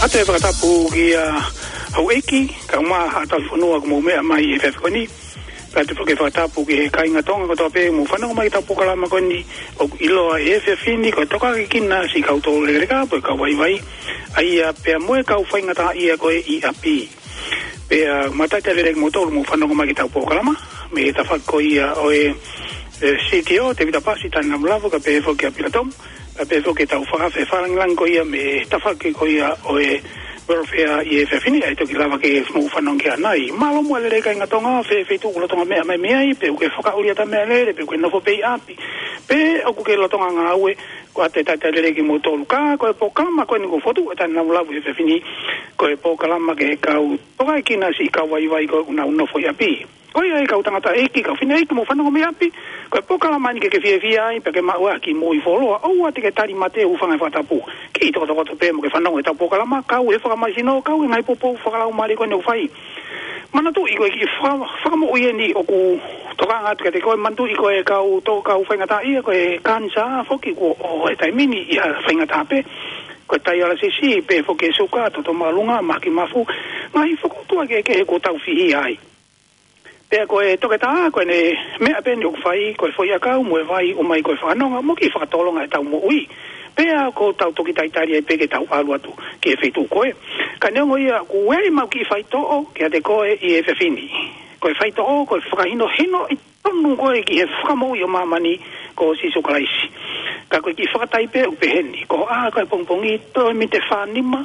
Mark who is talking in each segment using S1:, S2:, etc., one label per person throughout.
S1: te whakatapu ki hau eki, ka uma hata whanua ko mea mai e whewhikoni. Ka te whakatapu ki he kainga tonga ko tope mo whanau mai tapu kalama koni o iloa e whewhini ko toka ki kina si kau tō lereka po ka waiwai. Ai pea moe kau whaingata ia koe i api. Pea matai te verek mo tōru mo whanau mai tapu kalama. Me ta whako ia o e CTO, te vita pasi tani namulavo ka pe whoki a Piratom. Pe whoki tau whakawhe wharangilang ko ia me ta whaki ko ia o e welfare i e whewhini ai toki lava ke mo whanau ki anai. Malo mua lere ka inga tonga, whe tuku lotonga mea mai mea i, pe uke whakauria ta mea lere, pe uke nofo pei api. Pe oku ke lotonga ngā aue, ko ate tai lere ki mo tōlu ka, ko e pōkalama koe ni ko whotu, e tani namulavu e whewhini, ko e pōkalama ke kau tokai kina si kau waiwai ko una unofo i api. Ko ia kau tangata eki, kau whina eki mo whanau me api, ko e pōkalama ni ke whiawhia ai, pe ke maua ki mo i wholoa, au ate ke tari mate ufanga e whatapu. Ki i toko pe mo ke whanau e tau pōkalama, kau e whakamaisino, kau e ngai popo whakalau mare koe ne uwhai. Mana tu i koe ki whakamo ue ni o ku tokanga atu ke te koe mantu i koe kau tō kau whaingata ia koe kansa whoki ko o e taimini i a whaingata pe. Koe tai ala sisi pe whoki e suka toto malunga maki mafu. Ngai whakotua ke he ko tau whihi ai. Pea koe toke taa, koe ne mea peni o kwhai, koe whoi akau, mue vai o mai koe whanonga, mo ki whakatolonga e tau mo ui. Pea ko tau toki taitari e peke tau alu atu ki e whaitu koe. Ka neongo ia, ku wei mau ki whaito'o, ki a te koe i e whewhini. Koe whaito'o, koe whakahino hino i tonu koe ki he whakamau i o mamani ko sisu kalaisi. Ka koe ki whakataipe upe heni, ko koe pongpongi toi mi te whanima,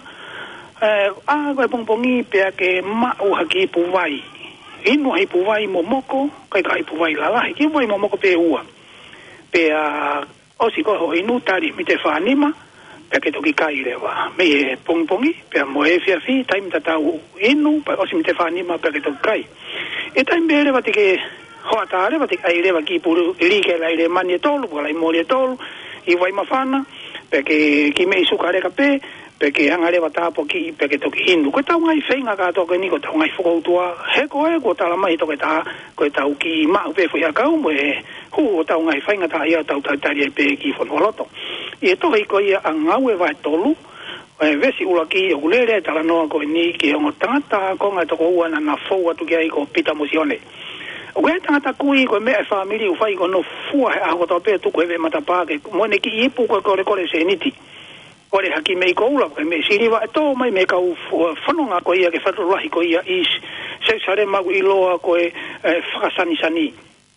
S1: koe pongpongi pea ke mau haki puwai. Inu hei puwai mo moko, kai ka hei puwai lalahi, ki puwai mo moko pe ua. Pea osi koe ho inu tari mi te whanima, pea ke toki kai rewa. Me e pongpongi, pea mo e whiawhi, taimi tatau inu, pea osi mi te whanima, pea ke toki kai. E taimi be rewa te ke hoa rewa te kai rewa ki puru like lai re mani e tolu, pua lai mori e tolu, i wai mawhana, pea ke ki me isuka reka pe, pe ke hanga rewa tāpo ki pe ke toki inu. Koe tau ngai whainga ka toke ni, ko tau ngai whakautua, he koe, ko tala mai toke tā, koe tau ki mau pe whai akau, mo e hu o tau ngai whainga tā ia tau taitari e pe ki whanwaloto. I e tohei ko ia angau e vai tolu, vesi ula ki o kulere tala noa koe ni ki ongo tangata, ko ngai toko uana na fau atu ki ai ko Pita Mosione. O koe tangata kui koe mea e whamiri u whai ko no fua he aho tau pe tuku hewe matapake, moene ki ipu koe kore se niti. Kore haki mei koula, koe me siriwa, e tō mai me kau whanonga koe ia ke whaturulahi koe ia is, se sare magu iloa koe whakasani-sani.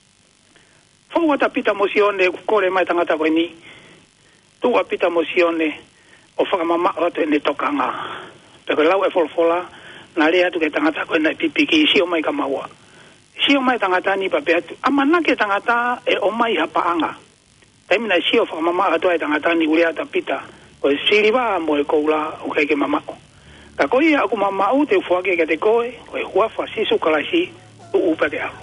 S1: Whauata Pita Mosione, kore mai tangata koe ni, tua Pita Mosione, o whakamama atu ene tokanga. Peko lau e folfola, na rea tu ke tangata koe na pipiki, sio mai ka maua. Sio mai tangata ni pape atu, amanake tangata e o mai hapaanga. Taimina sio whakamama atu e tangata ni ureata Pita, koe siriwa mo e koula o keike mamao. Ka koe ia aku mamao te ufuake ke te koe, koe huafa sisu kalaisi u upeke alu.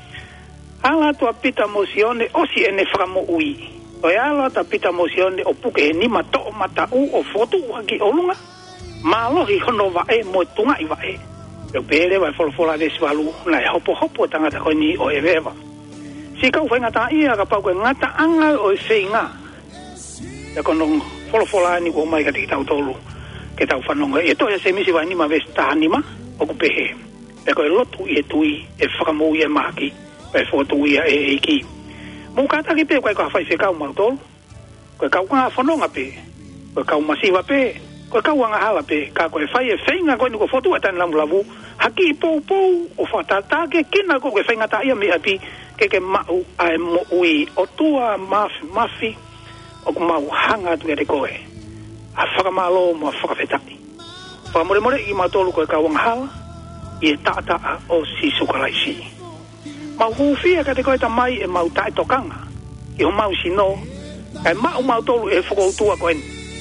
S1: Ala tua Pita Mosione osi ene whakamo ui. Koe ala tua Pita Mosione o puke he nima to mata u o fotu waki olunga. Malohi hono wae mo tunga i wae. Peo pere wai folfola desi walu na e hopo tangata koe ni o e wewa. Si kau whainga ta ia ka pau koe ngata anga o e whainga. E kono folfola ni ko mai ka te tau tolu ke tau whanonga. E toia se misi wai nima vesi taha nima o ku pehe. E koe lotu i e tui e whakamou i e maki. E fotu i e eiki. Mou kata ki pe koe ka whai se kau mau tolu. Koe kau ngā whanonga pe. Koe kau masiwa pe. Koe kau anga hala pe. Ka koe whai e whainga koe ni ko fotu atan lamu haki pou o whatatake kina ko koe whainga ta ia me api ke mau ai mo ui o tua mafi o ku mau hanga tu te koe. A whakamalo mo a whakawhetaki. Whakamore i matolu koe kawang hala i e taa o sisu kalaisi. Mau hufia ka te koe ta mai e mau tae tokanga. I ho mau sino. Kai mau tolu e whakautua koe.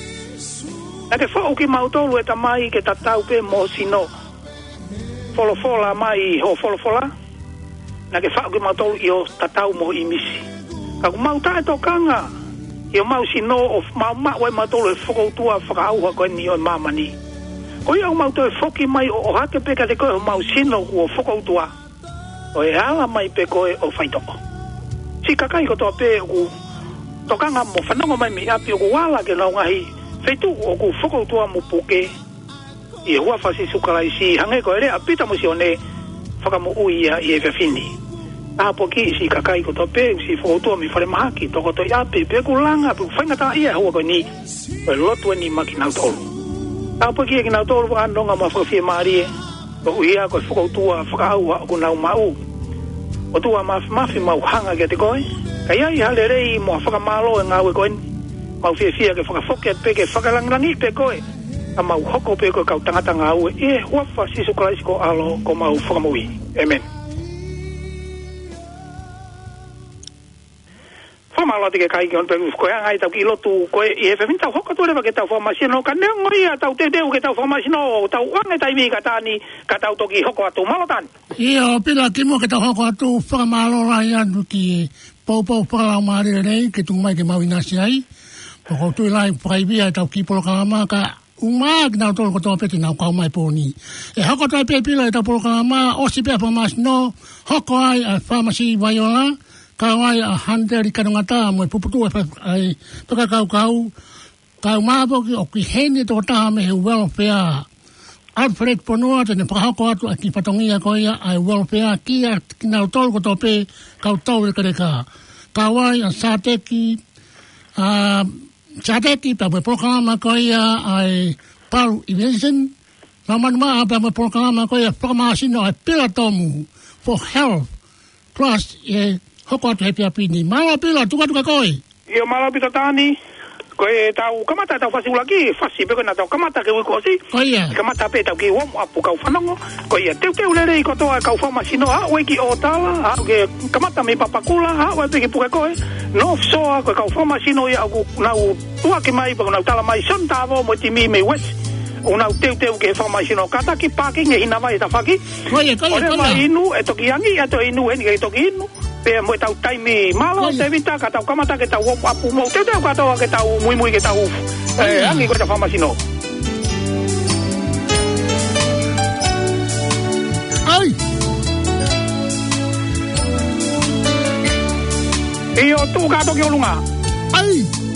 S1: Na ke whau ki mau tolu e ta mai ke tatau pe mo sino. Folofola mai ho folofola. Na ke whau ki mau tolu i o tatau mo i misi. Ka ku mau tae tokanga. I o mau sino o mau e mau tolu e whakautua whakauha koe ni o mamani. Ko ia o mau tolu e whoki mai o hake peka te koe o mau sino o whakautua. O e ala mai pe koe o whaitoko. Si kakai ko toa pe o tokanga mo whanonga mai mi api o ku wala ke nau ngahi. Feitu o ku whakautua mo puke I hua fasi sukalai si hange ko ele apita mo si one whakamuui ia I whiwhini. Apo ki si kakai ko tope si whautua mi whare mahaki toko to iape pe kulanga pe whaingata ia hua ko ni pe lotu ni maki nau tolu. Apo ki nau tolu whanonga ma whakawhia maarie ko ia ko whakautua whakaua ko nau mau. O tua mafi mau hanga ke te koe. Kai ai hale rei mo whakamalo e ngawe koe mau whiawhia ke whakafoke pe ke whakalangrangi pe koe. A mau hoko pe koe kau tangata ngau e huafa sisu kalaisi ko alo ko mau whakamui. Amen. Whamalo te ke kai ki on pe koe angai tau ki lotu koe I e whewhin tau hoko tore wa ke tau whamasino ka neongo ia tau te teu ke tau whamasino tau wange taimi ka tani ka tau toki hoko atu malotan.
S2: Ia pila ki mo ke tau hoko atu whakamalo rai anu ki Pau whakalau maare rei ke tungmai ke mau inasi ai. Poko tui lai whakaibia tau ki polo kalama ka Uma nau tolo kotoa peti nau kau mai pōni. E hoko toi pe pila e tau polo kalama osi pia whamasino hoko ai a whamasi Vaiola kau ai a handeri kanongata mo e puputu ai toka kau maapoki o ki hene toko taha me he welfare Alfred Ponua tene whakahoko atu a ki patongia koia ai welfare kia nau tolo kotoa pe kau tau rekareka. Kau ai a Sateki pa me programa koia ai Paul Invention Namanuma pa me programa koia whakamasino ai pila tomu for health trust e hoko atu hepi apini. Mala pila tuka koi.
S1: Iyo mala pita tani koe tau kamata tau fasi ulaki fasi peko na tau kamata ke wikosi.
S2: Koia.
S1: Kamata pe tau ki womu apu kau whanongo. Koia teu lerei kotoa kau whamasino ha weki o tala ha ke kamata me papakula ha wai peki puke koe. No soa koe kau whamasino ia aku nau tuake mai pako nau tala mai sontavo mo timi me wes. Unau teu ke whamasino kata ki paki nge hina mai ta whaki.
S2: Koia.
S1: Ore mai inu e toki angi e to inu e ni ke toki inu. Pe mo tau taimi malo te vita ka tau kamata ke tau apu mo te ka tau ke tau mui ke tau angi ko ta whamasino.
S2: Ai.
S1: Iyo tu ka toki olunga.
S2: Ai.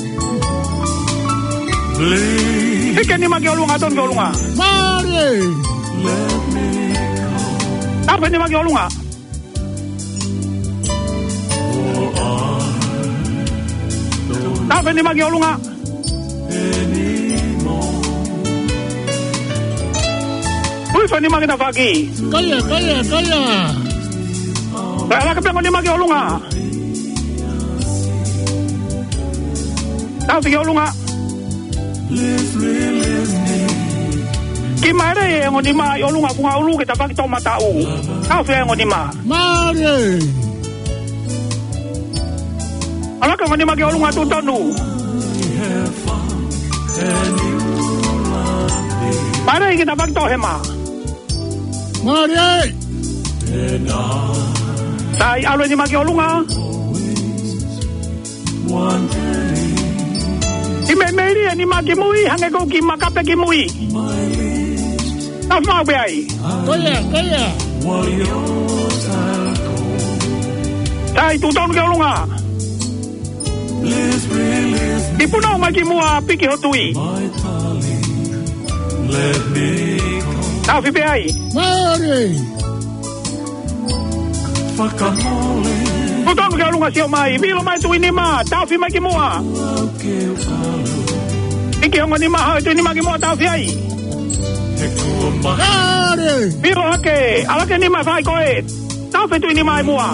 S1: Ike ni maki olunga ton ke olunga.
S2: Mare.
S1: Apa ni maki olunga? Apa ni maki olunga? Ui fa ni maki ta faki.
S2: Kaya.
S1: Ala ka pengo ni maki olunga. Tau te olunga. Ki mare e ngoni ma olunga bunga ulu ke ta faki to matau. Tau fe ngoni ma.
S2: Mare.
S1: Ala ka ngoni maki olunga tu tonu. Mare ke ta faki to hema.
S2: Mare.
S1: Tai alo ni maki olunga. Ki me meri ni maki mui hange ko ki makape ki mui. Ta mau be ai.
S2: Kaya.
S1: Tai tu tonu ke olunga. Ipuna maki mua piki hotui. Ta fi be ai.
S2: Mare.
S1: Utong ke olunga sio mai, bilo mai tu ini ma, tau fi maki mua. Iki ongo ni ma ha tu ini maki mua tau fi ai.
S2: Mare.
S1: Bilo hake, alake ni ma fai koe. Tau fi tu ini mai mua.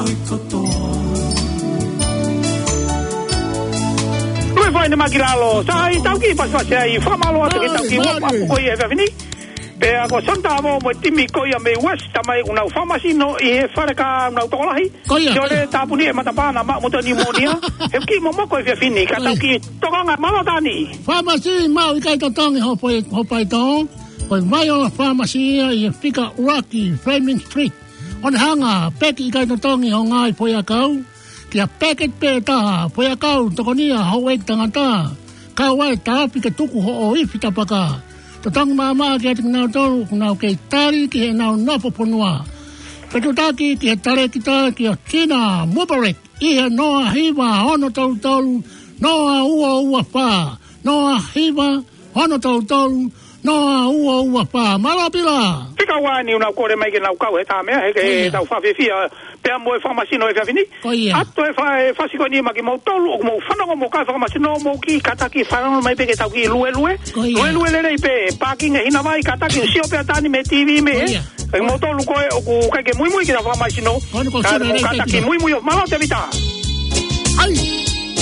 S1: Lui fai ni maki lalo, sai tau ki pas ai, fa malo atu ki tau ki wa ko ye fa fini. Pe ako sontavo mo timi koia me west tamai una famasino e fareka na tolahi. Jole tapuni e matapana ma moto pneumonia. E ki mo ko e fini ka tau ki tokonga malotani.
S2: Famasi mau ikai totongi hopai tong. Koi Vaiola Pharmacy e fika Uraki, Fleming Street. On hanga peki ikai totongi ho ngai poia kau. Kia peket pe taha poia kau tokonia hauei tangata. Kau wai tāpi ke tuku ho o ifi tapaka. Tatang mama ke ating nau tolu kunau ke tari ki he nau nopo ponua. Petutaki ki he tare kita ki o Tina Mubarak. I he noa hiva hono tolu. Noa ua pa. Noa hiva hono tolu. No, ua pa, malapila.
S1: Tika wani una kore mai ke nau kau he tā mea, he ke tau whawhewhia, pea mo e whamasino e whiawhini. Ato e whasikoni ma ki mau tolu, o mau whanongo mo kai whamasino mo ki kataki whanongo mai pe ke tau ki lue. Lue lelei pe, pāking e hina vai, kataki sio pea tāni me TV me he. E mau tolu koe, o ku kai ke muimui ki tau whamasino. Kataki muimui o malo te vita.
S2: Ai!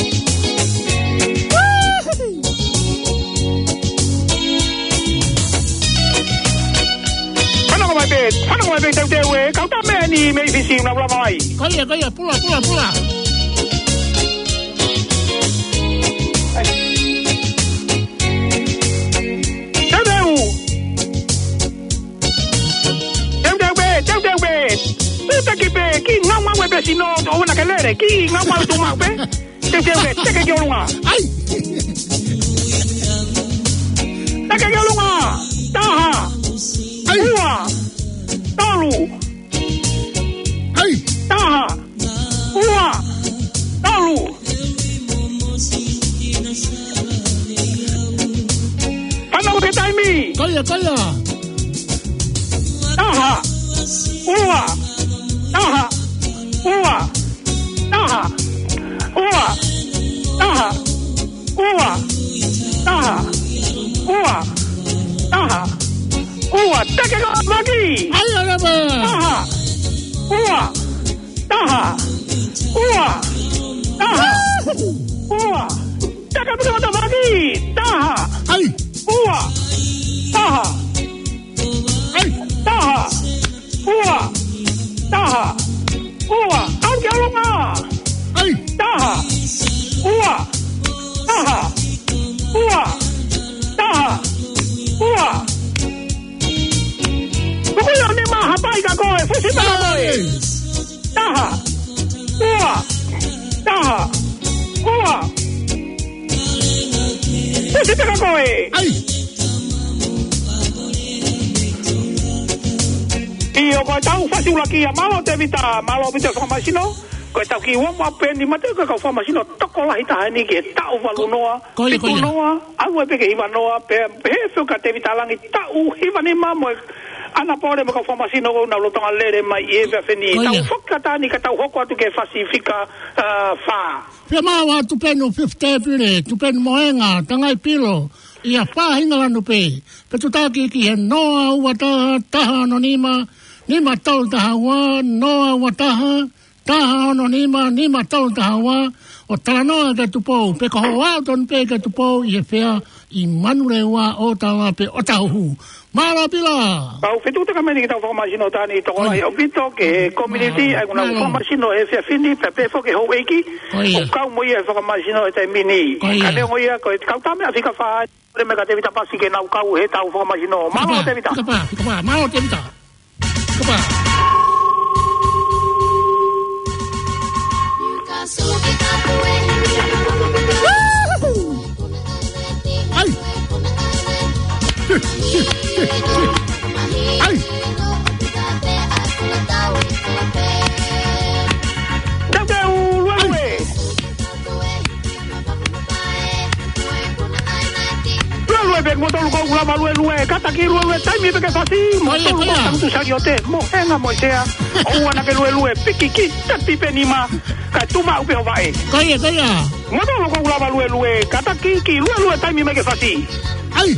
S1: Whanau mai pe teu e, kau tā mea ni mei whisi una wala mai.
S2: Kaia, pula. Teu be. Puta ki pe, ki ngau mau e pe sino, o na kelere, ki ngau mau tu mau pe. Teu be, teke ki olunga. Ai!
S1: Teke ki olunga, taha.
S2: Ai!
S1: Ua. Tolu.
S2: Ai!
S1: Taha. Ua. Tolu. Whanau ke taimi.
S2: Kaia.
S1: Taha. Ua. Taha. Ua. Taha. Ua. Taha. Ua. Taha. Ua. Taha. Ua, teke ko magi.
S2: Ai, araba.
S1: Taha. Ua. Taha. Ua. Taha. Ua. Teke ko magi. Taha.
S2: Ai!
S1: Ua. Taha.
S2: Ai!
S1: Taha. Ua. Taha. Ua. Au ke alunga.
S2: Ai!
S1: Taha. Ua. Taha. Ua. Taha. Ua. Kukuya ni mahapai ka koe. Fusi pa koe. Taha. Ua. Taha. Ua. Fusi pa koe.
S2: Ai!
S1: Iyo koe tau fasi ulakia. Malo te vita. Malo vita whamasino. Koe tau ki uamu apeni. Mate koe kau whamasino. Toko lahi taha ni ke tau walu noa. Piku noa. Au e peke hiwa noa. He whiuka te vita langi. Tau hiwa ni mamoe. Ana pore mo ka whamasino ko na lotonga lere mai e whiawheni. Tau whakatani ka tau hoko atu ke Pasifika wha.
S2: Pia maa wā tupenu 50 pire, tupenu moenga, tangai pilo, ia whahinga lanu pe. Pe tutaki ki he noa ua taha no nima tau taha wā, noa ua taha no nima tau taha wā, o tala noa ke tupou, pe ko hoa ton pe ke tupou, i he whea, i manure wā o tawa pe o tahu. Mara pila.
S1: Pau fetuta ka meni ki tau whamasino tani toko lahi o pito ke community ai kuna whamasino e whiawhini pe pefo ke hou eiki o kau mo ia whamasino e te mini kane o ia ko kau tame a whika wha ore me ka te vita pasi ke nau kau he tau whamasino malo te vita
S2: Pika pa, malo te vita Pika pa Ai Ai!
S1: Teu lue! Lue pek motolu ko ulama lue kataki lue taimi peke fasi motolu ko tantu sagiote mo henga mo sea o wana ke lue pikiki tapi penima ka tuma upe hovae
S2: Kaia
S1: motolu ko ulama lue kataki ki lue taimi peke fasi
S2: Ai!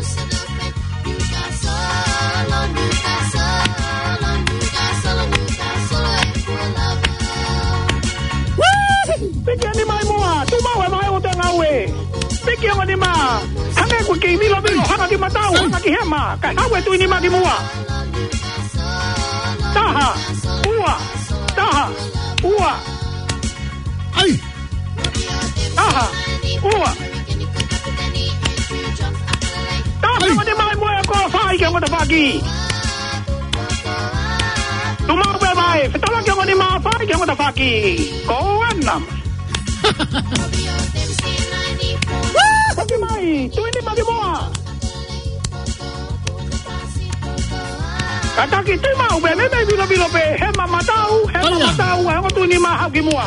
S1: Piki ani mai moa, tu mau e mai o te ngaue. Piki ani ma, hanga ku ki milo, hanga ki matau, hanga ki hema, kai haue tu ini ma ki mua. Taha, ua.
S2: Ai!
S1: Taha, ua. Taha, ani mai moa ko fai ke ngota pagi. Tu mau be mai, fetala ke ngoni ma fai ke ngota pagi. Ko anam. Pagi mai, tu ini pagi moa. Kataki tu mau be me bilo be hema matau, hanga tu ini ma hau ki moa.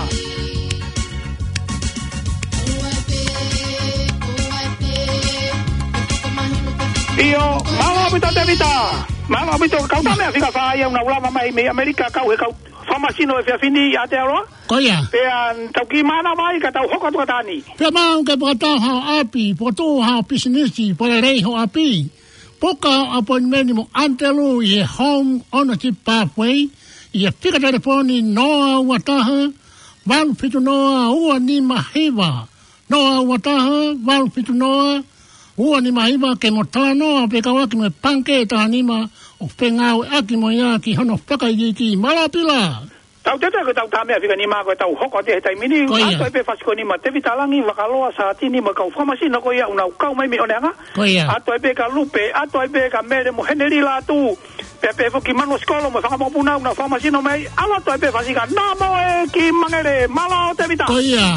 S1: Io, malo bito Davita. Malo bito kau tame Afrika fa ia una ulama mai me Amerika kau he kau famasino e fini ate alo.
S2: Koia.
S1: Pe an tau ki mana mai ka tau hoko tu tani.
S2: Pe mau ke bata ha api, poto ha business po rei ho api. Poka appointment mo antelu ye home ownership pathway. Ye fika telefoni noa wataha. Val fitu noa ua ni mahiva. Noa wataha val fitu noa ua ni mahiva ke motala noa pe kawaki me panke tahanima o pengau aki mo ia ki hono whakaiki malapila.
S1: Tau tete ko tau tame Afrika ni ma ko tau hoko te tai mini ato pe fasiko ni ma te vitalangi wakaloa sa tini ma kau famasi no ko ia una kau mai mi onanga. Ato pe ka lupe, ato pe ka mere mo heneri la tu. Pe foki manu skolo mo fanga mo puna una famasi no mai ala to pe fasika na mo e ki mangere malo te vita.
S2: Koia.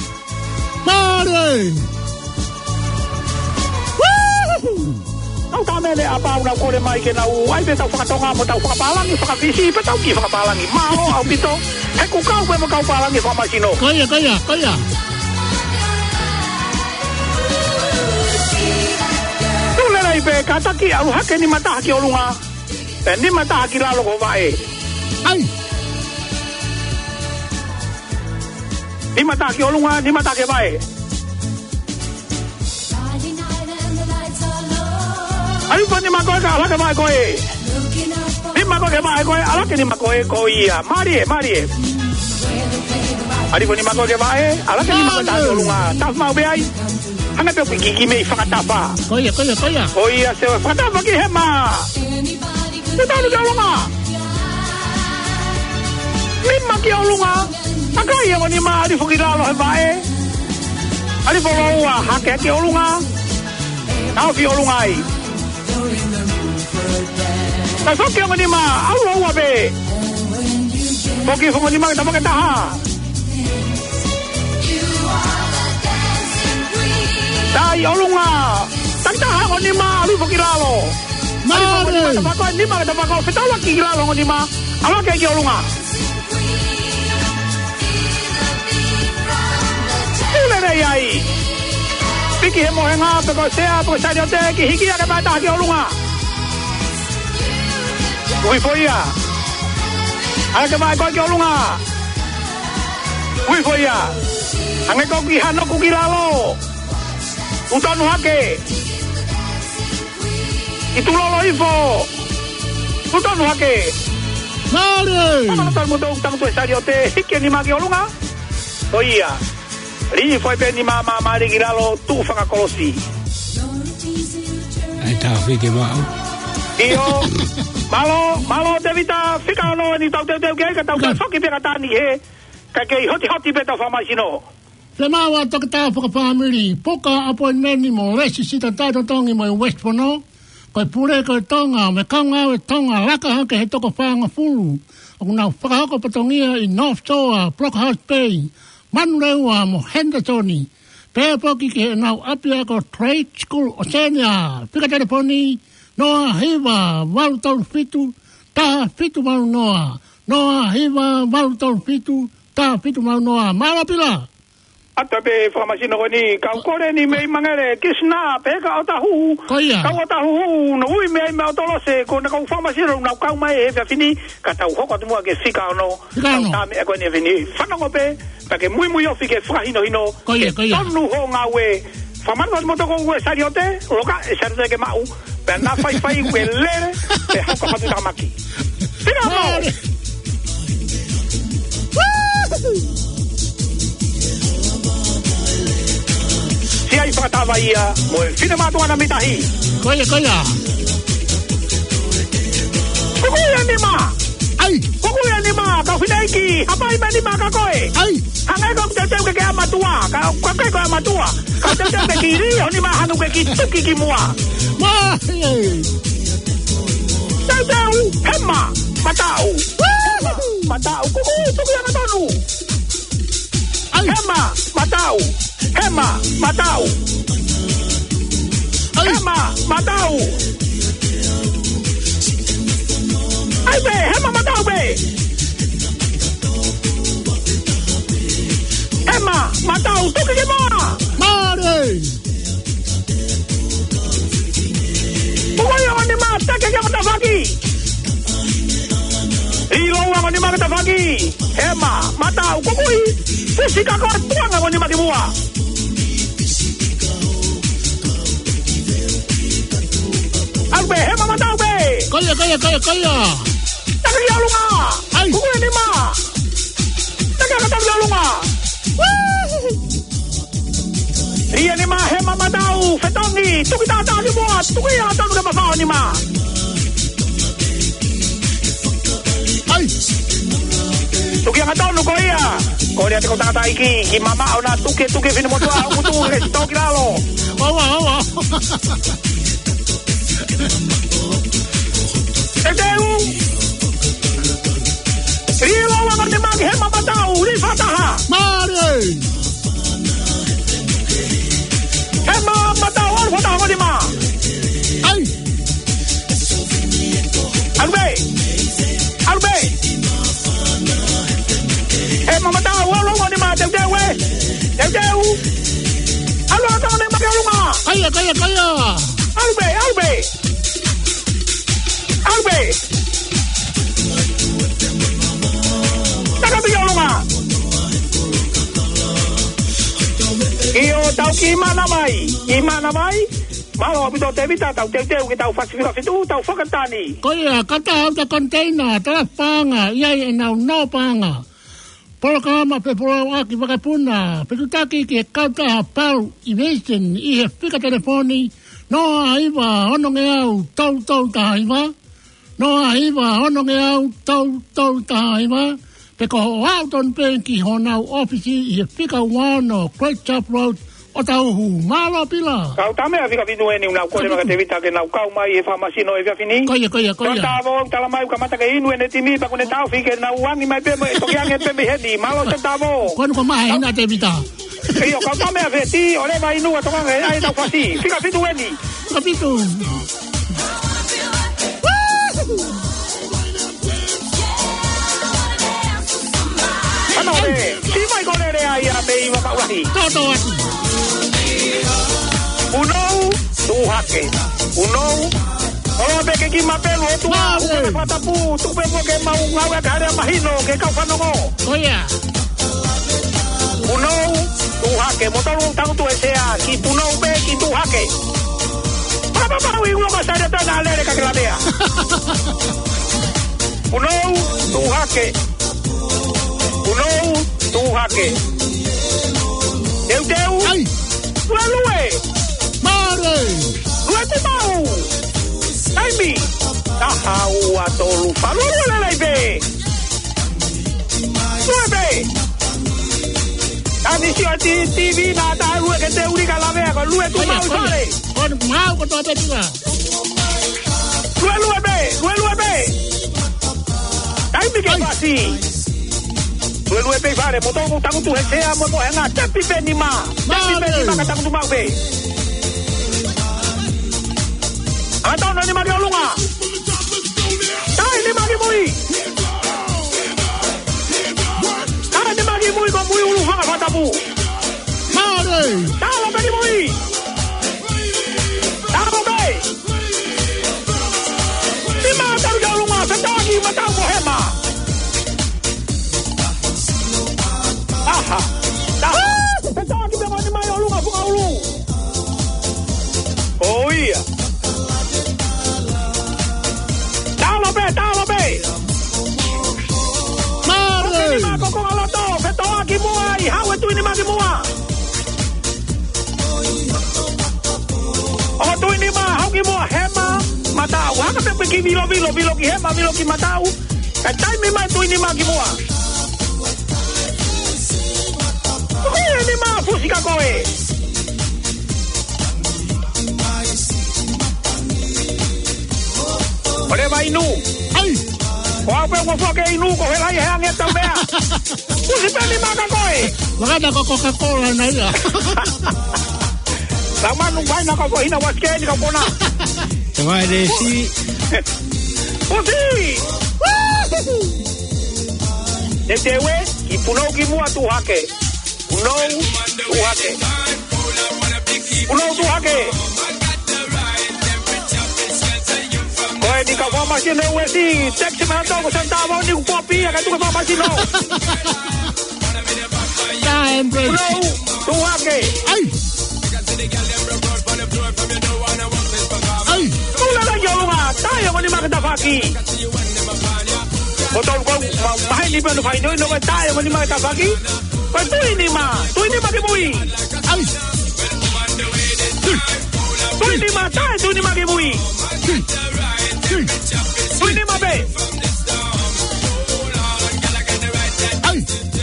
S2: Mare.
S1: Tau tame le apa una kore mai ke na u ai pe tau whakatonga mo tau whakapalangi whakavisi pe tau ki whakapalangi malo au pito he ku kau pe mo kau palangi whamasino.
S2: Koia.
S1: Tule rei pe kataki au hake ni mataha ki olunga pe ni mataha ki lalo ko vae.
S2: Ai.
S1: Ni mataha ki olunga ni mataha ke vae. Ai pa ni makoe ka ala ke vae koe. Ni makoe ke vae koe ala ke ni makoe ko ia. Marie. Ari pa ni makoe ke vae ala ke ni makoe ta olunga. Taf mau be ai. Hanga pe ki me whakatafa.
S2: Koia.
S1: Koia se whakatafa ki hema. Te tau ki olunga. Nima ki olunga. Akai ia ni ma ari whakiralo he vae. Ari wholoua hake ki olunga. Tau ki olunga ai. Tai whaki o ni ma, au be. Whaki whongo ni ma ki tamake taha. Tai olunga. Tai taha o ni ma, alu whaki lalo.
S2: Mare.
S1: Ni ma ki tamako, whetala ki lalo o ni ma. Ala ke ki olunga. Ule rei ai. Piki he mohenga, peko sea, peko sario te, ki hiki ake pai taha ki olunga. Ui foia. Ala ke mai koe ki olunga. Ui foia. Ange ko ki hano ku ki lalo. Utanu hake. Itulolo ifo. Utanu hake.
S2: Mare.
S1: Mana tal muto utang tu sario te hiki ni ma ki olunga. Foia. Rini foi pe ni ma ri ki lalo tu whaka kolosi.
S3: Ai tā whike mau.
S1: Io. Malo Davita, fika no ni tau te ke ka tau ka soki pe ka tani he. Ka ke hoti pe tau famasino.
S2: Le mawa toka tā whakapāmiri, poka appointment ni mo resi sita tātou tongi mo West Pono, koe pure koe tonga, me kaunga e tonga, laka hake he toko whanga fulu, o kuna whakahako patongia i North Shore, Blockhouse Bay, Manureua mo Hendersoni, pēr poki ke nau apia ko Trade School Oceania, pika telefoni, Noa hiva walu tau fitu, ta fitu malu noa. Noa hiva walu tau fitu, ta fitu malu noa. Malapila.
S1: Ato pe whamasino ko ni, kau kore ni mei mangere, kisna, pe ka ota hu.
S2: Koia.
S1: Kau ota hu, no ui mei me otolose, ko na kau whamasino, nau kau mai e wha fini, ka tau hoko tu mua ke fika ono. Kau tame e koe ni e fini. Whanongo pe, pa ke mui ofi ke whakahino hino.
S2: Koia.
S1: Tonu ho ngā we. Whamarwa motoko ue sariote, loka e sariote ke mau. Pe na fai ue lere, pe hoko hatu tamaki. Pira mo! Si ai whakatawa ia, mo e whine mātua na mitahi.
S2: Koia.
S1: Kukuia ni ma!
S2: Ai!
S1: Kukuia ni ma, ka whine iki, hapai me ni ma ka koe.
S2: Ai!
S1: Hangai ko te ke amatua, ka kai ko amatua. Ka te ke kiri, honi ma hanu ke ki tuki ki mua. Tau, hema, matau. Matau, kuku, tuki ana tonu. Hema, matau. Hema, matau. Ai be, hema matau be. Hema, matau, tuki ki mua.
S2: Mare!
S1: magi. Hema, matau kukui. Pusika ko tuanga mo ni magi mua. Albe, hema matau be.
S2: Kaya.
S1: Taka yalunga. Kukui ni ma. Taka kata yalunga. Ria ni ma hema matau. Fetongi, tuki tata ni mua. Tuki ata ni mafao ni ma. Tuki ang aton ko iya. Ko dia ko tata iki, ki mama ona tuki fini mo tua utu resto kilalo.
S2: Awa.
S1: Eteu. Ria wa ma mag hema matau, ri fataha.
S2: Mare.
S1: Hema matau, al fataha ko di ma. Albe. Mama tahu orang mau di mana dewe. Alo tahu ni makan rumah.
S2: Kaya.
S1: Albe. Tak ada rumah. Iyo tahu gimana mai? Malo bito tebita tahu kita fasilitas itu tahu fakatani.
S2: Kaya kata auta container tara panga ia no panga. Programa pe programa ki vakapuna petutaki ki kauta pau invasion I fika telefoni no aiva ononge au tau taiva no aiva ononge au tau taiva pe ko auton pe ki honau office I fika wano Great Chap Road o tau hu malo pila
S1: kau tame afika finu eni una ko le makatevita ke na kau mai farmasi no e fini
S2: kaya
S1: tavo tala mai kamata ke inu ene timi pa kune tau fike na uangi mai pe to yang pe me hedi malo tavo
S2: ko mai na tevita
S1: iyo kau tame afeti ole mai nu to kan ai tau fasi fika finu eni
S2: kapito
S1: ano be si mai ko le ai a be iba pa wahi
S2: todo
S1: Uno, tu hake. Uno, oh be ke ki mapelo tu a patapu, tu be mo ke mau ngawe kare mahino ke kau fanongo.
S2: Oh ya.
S1: Uno, tu hake, motor un tang tu esea, ki puno be ki tu hake. Papa wi ulo masare ta na lere ka kladea. Uno, tu hake. Uno, tu hake. Eu.
S2: Ai.
S1: Lue.
S2: Mare.
S1: Lue tu mau. Taimi. Tahau atolu falu lele be. Lue be. Ani si ati TV na ta lue ke te uri kala be ko lue tu mau sale.
S2: On mau ko to be juga.
S1: Lue be. Taimi ke pasi. Lue be vale, motor mo tangu tu hesea mo nga tapi be ni ma. Tapi be ni ma ka tangu tu mau be. Atau nani magi olunga. Tai ni magi mui. Tai ni magi mui ko mui ulu hanga fatapu.
S2: Mare.
S1: Talo be ni mui. Talo be. Ni ma taru ya olunga, setaki matau bohema. Aha. Setaki be mani mai olunga funga ulu. Oh iya. Talo be.
S2: Mare.
S1: Ni ma koko aloto, feto aki mua, I hawe tu ni magi mua. O tu ni ma hau ki mua hema, matau. Haka pe ki vilo ki hema, vilo ki matau. Kai tai mi mai tu ni magi mua. Ni ma fusika koe. Ole vai nu.
S2: Ai.
S1: Wa pe mo foke inu ko hela ye hang eta be. Kusi pe ni maka koe.
S2: Maganda ko Coca-Cola na ya.
S1: Lama nu vai na ko hina waske ni ka pona.
S3: Vai desi.
S1: Kusi. Detewe ki puno ki mua tu hake. Puno tu hake. Puno tu hake. Koe ni ka farmasi no wesi tek se mando ko sentavo ni un po' pia ka tu farmasi no
S2: embrace
S1: tu ake
S2: ai
S1: tu la yo ma tayo ni ma ka faki botol ko mai ni pano fai no tayo ni ma ka faki pa tu ni ma ke bui
S2: ai
S1: tu ni ma ke bui tu ni ma be
S2: ai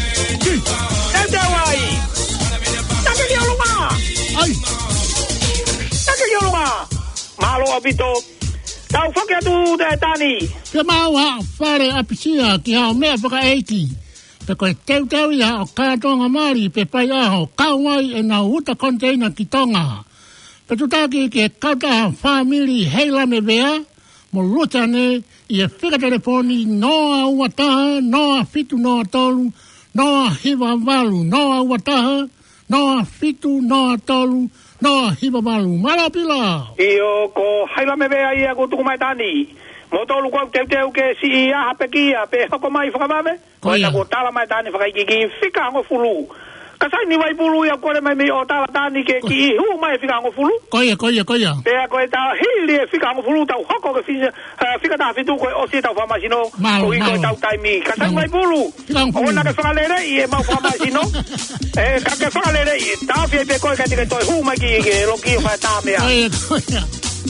S1: Wai. Tak ke rumah.
S2: ai
S1: Tak ke rumah. Malo abito. Tau fake tu de tani.
S2: Pe maua fare apisia ki hao mea whakaeiki. Pe koe teu ia o kātonga mari pe pai aho kauai e nā uta konteina ki tonga. Pe tutaki ki e kautaha whamiri heila me vea, mo lutane i e whika telefoni noa uataha, noa fitu noa tolu, noa hiva walu, noa uataha, noa fitu noa tolu, noa hiva walu. Malapila!
S1: Io ko haila me vea ia ko tuku mai tani. Motolu ko teu ke si ia hapekia pe hoko mai whakamame. Ko ina ko tala mai tani whakaikiki whika ango fulu. Kasai ni vai pulu ia kore mai me o tala tani ke ki hu mai whika ango fulu.
S2: Koia.
S1: Pe ko ta hili e whika ango fulu tau hoko ke whika ta fitu ko o si tau whamasino. Ko iko tau taimi. Kasai mai pulu. Ona ke whakalere i e mau whamasino. Ka ke whakalere i tau fie pe koe ka tike toi hu mai ki ke loki o whatamea.
S2: Koia.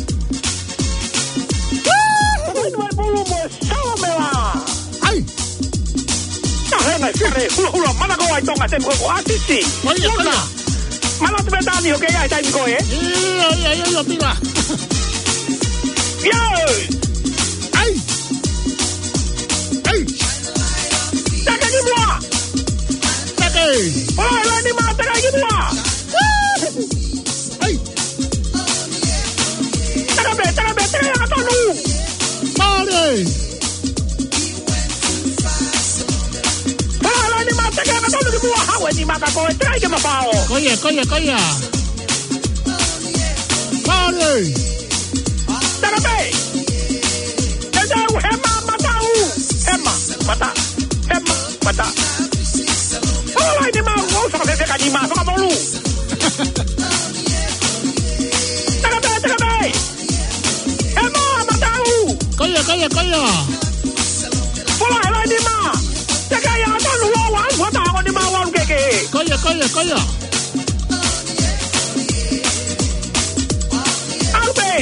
S1: Vai pulu mo salamela.
S2: Ai!
S1: Hei, kare, hula, mana ko ai tonga tem ko asisi.
S2: Koia.
S1: Mana te betani o ke ai tai ko e?
S2: Ia, pila.
S1: Yo!
S2: Ai!
S1: Taka ni mua. Oh, la ni ma taka ni mua.
S2: Ai!
S1: Taka be ka tonu.
S2: Mare!
S1: Taka ka tonu ni mua hawe ni ma ka ko e trai ke ma pao.
S2: Koia. Mare!
S1: Taka be. Hema mata. Oh, la ni ma o sa ka ka ni ma ka bolu. Taka be. Hema mata u.
S2: Koia.
S1: Hola, la ni ma. Taka ya tonu lo wa wa ta ko ni ma wa lu ke.
S2: Koia.
S1: Albe.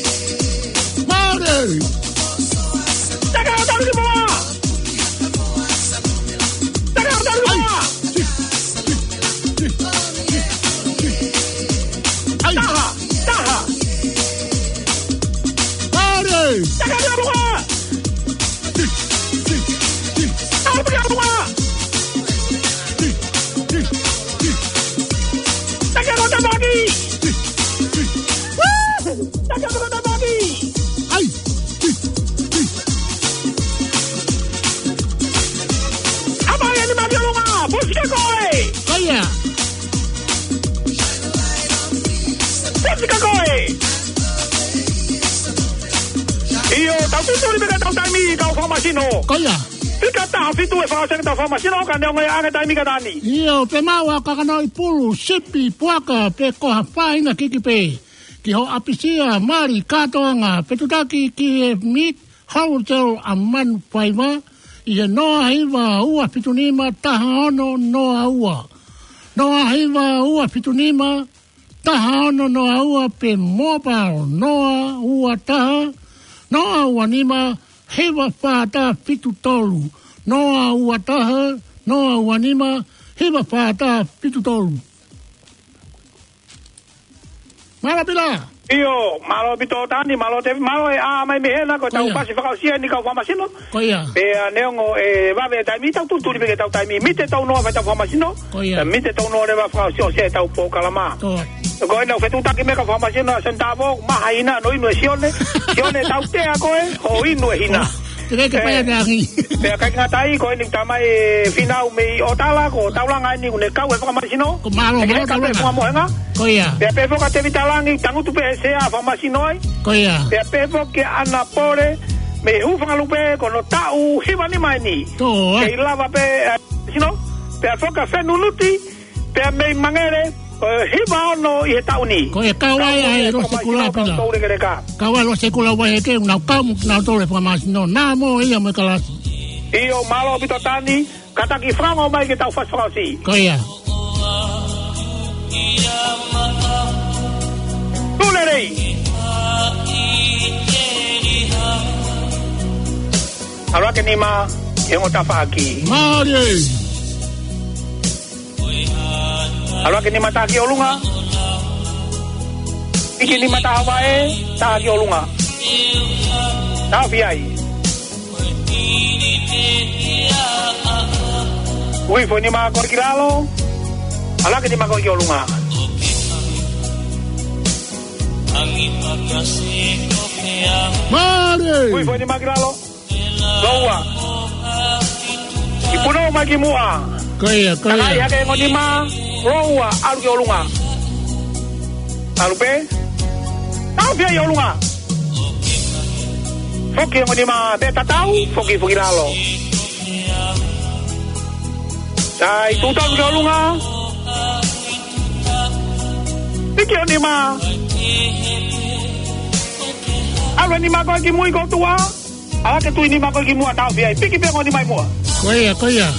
S2: Mare!
S1: Taka ya tonu ni mua. Taha.
S2: Mare!
S1: Taka ya mua.
S2: Ai!
S1: Abaya ni ma biolunga. Busca koe.
S2: Koia!
S1: Io tau tu ni bega tau taimi kau farmasino.
S2: Koia!
S1: Ika ta fitu e fa tau farmasino ka ne anga taimi ka dani.
S2: Io pe maua kakana i pulu, sipi, puaka, pe koha whainga kikipe. Ki ho apisia, mari, katoanga, pe tutaki ki e meat, hotel a manu whaiva, i e noa hiva ua fitunima, taha ono noa ua. Noa hiva ua fitunima, taha ono noa ua pe mobile, noa ua taha, noa ua nima, hiva whāta fitu tolu. Noa ua taha, noa ua nima, hiva whāta fitu tolu. Marapila!
S1: Io, malo bito tani, malo e a mai mehena ko tau pasi whakausia ni kau whamasino.
S2: Koia.
S1: E a neongo e wawe taimi tau tuturi peke tau taimi. Mite tau noa vai tau whamasino.
S2: Koia.
S1: Mite tau noa rewa whakausio se tau po kalama.
S2: Toa.
S1: Ko ina fetu taki me ka whamasino a sentavo, maha ina no inu e sione. Sione tau tea koe, ho inu e hina.
S2: Tere ke paya te angi.
S1: Pea kai ngatai ko ni tama e finau me o tala ko taulanga ni ne kau e whakamasino.
S2: Ko malo
S1: taulanga.
S2: Koia.
S1: Pea pefo ka te vitalangi tangu tu pe se a whamasino ai.
S2: Koia.
S1: Pea pefo ke ana pore me ufanga lupe kono tau hiwa ni mai ni ke lava pe sino pe foka fenunuti pe me mangere hiwa no I tau ni
S2: ko e kawai ai ro sekula pila kawai lo sekula wa ke una kamu na tole pa mas no na mo ia me kala
S1: io malo bitotani kata ki frango mai ke tau fas fransi
S2: ko ia
S1: tulerei Alwa ke nima yung utafaki.
S2: Mari.
S1: Alwa ke nima taki olunga. Iki nima tahawae taki olunga. Tafiai. Ui fo nima korkilalo. Alwa ke nima korki olunga.
S2: Mari.
S1: Ui fo nima kilalo. Loa. Ipuno magimua.
S2: Kaya.
S1: Kaya ke ngonima loa alu ke olunga. Alupe. Tau pia olunga. Foki ngonima beta tau, foki lalo. Sai tutang ke olunga. Iki ngonima. Alu nima ko gimui ko tua. Ala ke tu ini mako ki mua tau fiai piki pe ngoni mai mua
S2: koia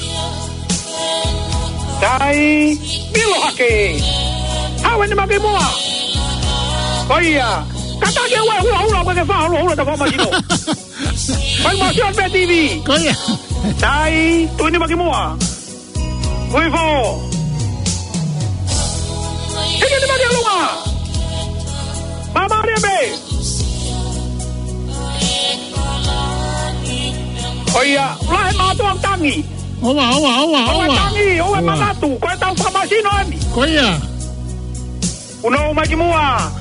S1: dai bilo hake hawe ni mako mua koia kata ke wa hula ke fa hula ta fa ma jino pai ma sion pe TV
S2: koia
S1: dai tu ini mako mua ui fo iki ni mako lunga mama rebe Oia, lahe mātua tangi.
S2: Owa.
S1: Tangi, owa manatu, koe tau whamasino ani.
S2: Koia.
S1: Uno magimua.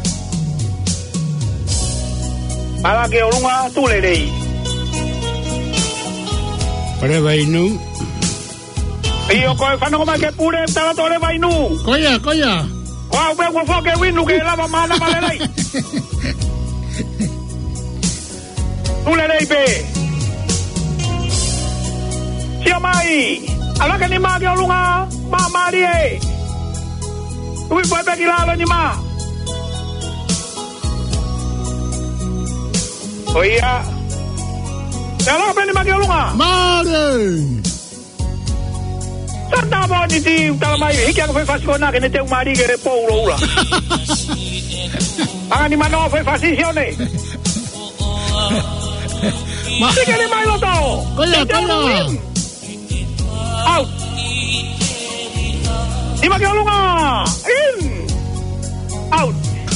S1: Pala ke olunga tulerei.
S3: Ore vainu.
S1: Iyo koe whanako mai ke pure tala tore vainu.
S2: Koia.
S1: Wau pe kwa foke winu ke lava mana malelei. Tulerei pe. Sia mai, ala ke ni ma ke olunga, mama rie. Ui foi pe kilalo ni ma. Oia. Ala pe ni ma ke olunga.
S2: Mari.
S1: Santa boni ti talamai, hiki ang foi fasikona ke ne te umari ke repo ula. Ang ni mano foi fasisione.
S2: Ma.
S1: Sige ni mai lo to.
S2: Koia.
S1: Out. Lima ke olunga. In. Out.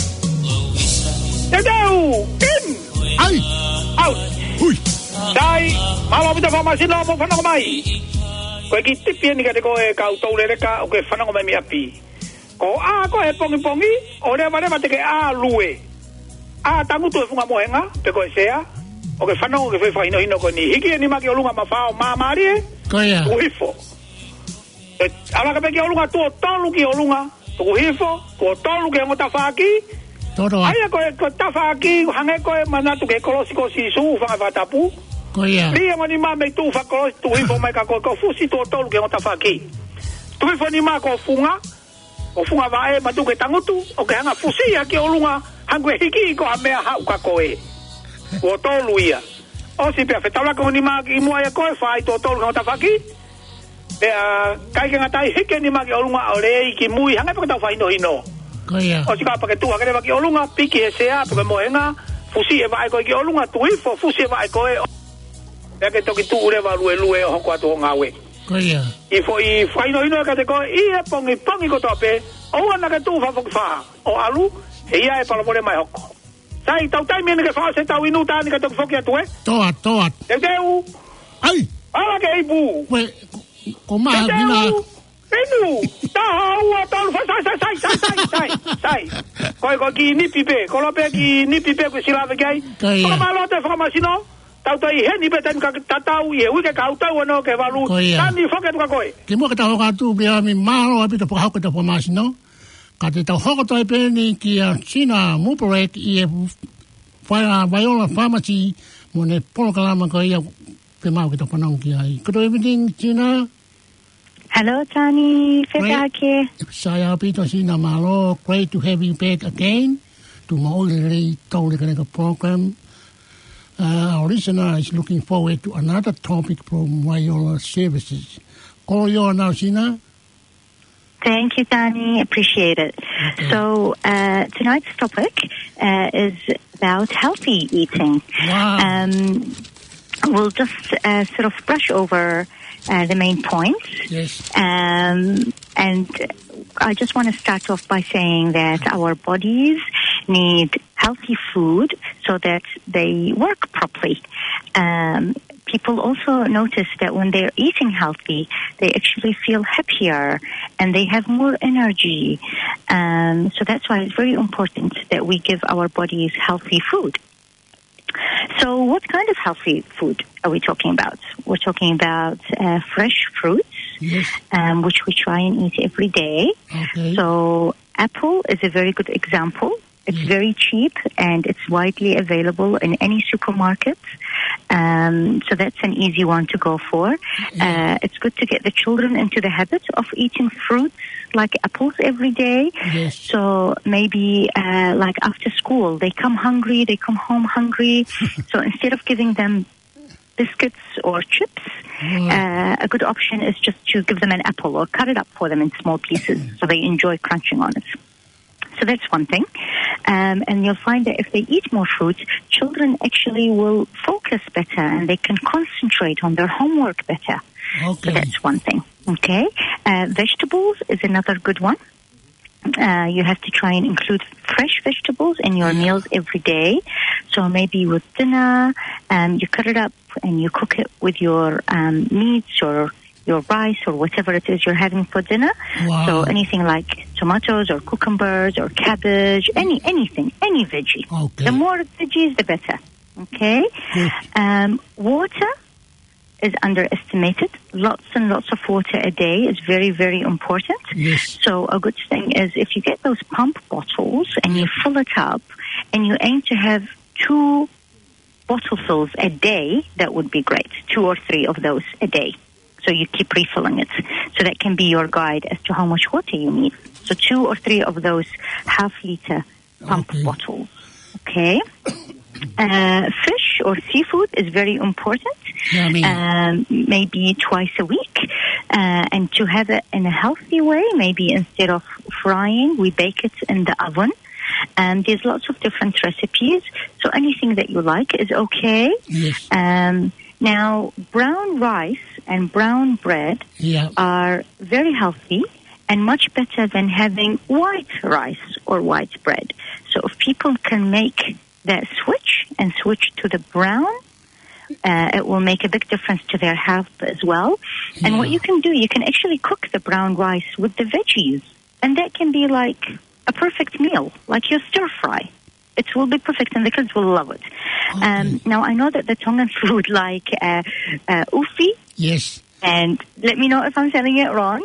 S1: Dedeu. In.
S2: Ai.
S1: Out.
S2: Ui.
S1: Dai. Malo bita famasi no mo fanako mai. Ko ki tipi ni ka de ko e ka utole reka o ke fanako mai mi api. Ko ko e pongi. Ore vale mate ke lue. Tangu tu funga moenga pe ko sea. O ke fanako ke foi faino hino ko ni. Hiki ni ma ke olunga mafao mamarie.
S2: Koia.
S1: Uifo. Ala ka pe ke olunga tu tolu ki olunga. Tu hifo, tu tolu ke ngota faki.
S2: Todo.
S1: Aya ko tafaki hange ko manatu ke kolosiko sisu fa tapu.
S2: Koia.
S1: Ria mani ma me tu fa kolos tu hifo mai ka ko fusi tu tolu ke ngota faki. Tu hifo ni ma ko funga. O funga vae matu ke tangutu o ke hanga fusi ya ke olunga hangwe hiki ko amea ha ka koe. O tolu ia. O si pe afetala ko ni ma ki mo ya ko fa to tolu ke ngota faki. Kai ke ngatai hike ni ma ke olunga ore ki mui hanga pe ta fa hino.
S2: Koia.
S1: O sika pa ke tu agere ki olunga piki sea pe moenga fusi e vai ko ki olunga tu ifo fusi e vai ko e ke to ki tu ure va lue ho kwa to ngawe.
S2: Koia.
S1: Ifo I faino ino ka te ko I e pongi ko tope o ana ke tu fa o alu e ia e palo more mai hoko. Sai tau tai mene ke fa se tau inu tani ka to foki atu e.
S2: Toa.
S1: Deu.
S2: Ai.
S1: Ala ke ibu.
S2: Koe. Ko maa gina.
S1: Inu, tahu atau sai. Kau ki ni pipe, kalau pergi ni pipe ku sila pergi. Kalau malu te farmasi no, tahu he ni beten ka tahu ye, uke kau tahu no ke balu. Tani foket ka koi.
S2: Kimo kita hoka tu biar mi malo api tu pakau kita farmasi no. Kata tahu hoka tu api ni kia China muporek ie Viola Pharmacy mo ne polo kalama ko ia pe mau ki to panau ki ai. Good evening, Gina.
S4: Hello, Tani. Fetake.
S2: Saya pito sina malo. Great to have you back again. To Maoli Tole Kaneka program. Our listener is looking forward to another topic from Viola Services. All yours now, Sina.
S4: Thank you, Tani. Appreciate it. Okay. So tonight's topic is about healthy eating.
S2: Wow.
S4: We'll just sort of brush over the main points.
S2: Yes.
S4: And I just want to start off by saying that our bodies need healthy food so that they work properly. People also notice that when they're eating healthy, they actually feel happier and they have more energy. So that's why it's very important that we give our bodies healthy food. So what kind of healthy food are we talking about? We're talking about fresh fruits,
S2: yes.
S4: Which we try and eat every day.
S2: Okay.
S4: So apple is a very good example. It's very cheap and it's widely available in any supermarket. So that's an easy one to go for. It's good to get the children into the habit of eating fruits like apples every day.
S2: Yes.
S4: So maybe like after school, they come hungry, they come home hungry. So instead of giving them biscuits or chips, a good option is just to give them an apple or cut it up for them in small pieces so they enjoy crunching on it. So that's one thing. And you'll find that if they eat more fruits, children actually will focus better and they can concentrate on their homework better.
S2: Okay.
S4: So that's one thing. Okay. Vegetables is another good one. You have to try and include fresh vegetables in your meals every day. So maybe with dinner, you cut it up and you cook it with your meats or your rice or whatever it is you're having for dinner.
S2: Wow.
S4: So anything like tomatoes or cucumbers or cabbage, anything, any veggie.
S2: Okay.
S4: The more veggies, the better. Okay? Water is underestimated. Lots and lots of water a day is very, very important.
S2: Yes.
S4: So a good thing is if you get those pump bottles and you fill it up and you aim to have 2 bottle fills a day, that would be great. 2 or 3 of those a day. So you keep refilling it. So that can be your guide as to how much water you need. So 2 or 3 of those half-liter pump bottles. Okay? Fish or seafood is very important. Maybe twice a week. And to have it in a healthy way, maybe instead of frying, we bake it in the oven. There's lots of different recipes. So anything that you like is okay.
S2: Yes.
S4: Now, brown rice and brown bread are very healthy and much better than having white rice or white bread. So if people can make that switch and switch to the brown, it will make a big difference to their health as well. And what you can do, you can actually cook the brown rice with the veggies. And that can be like a perfect meal, like your stir fry. It will be perfect and the kids will love it. Okay. Now, I know that the Tongan food like ufi.
S2: Yes.
S4: And let me know if I'm saying it wrong.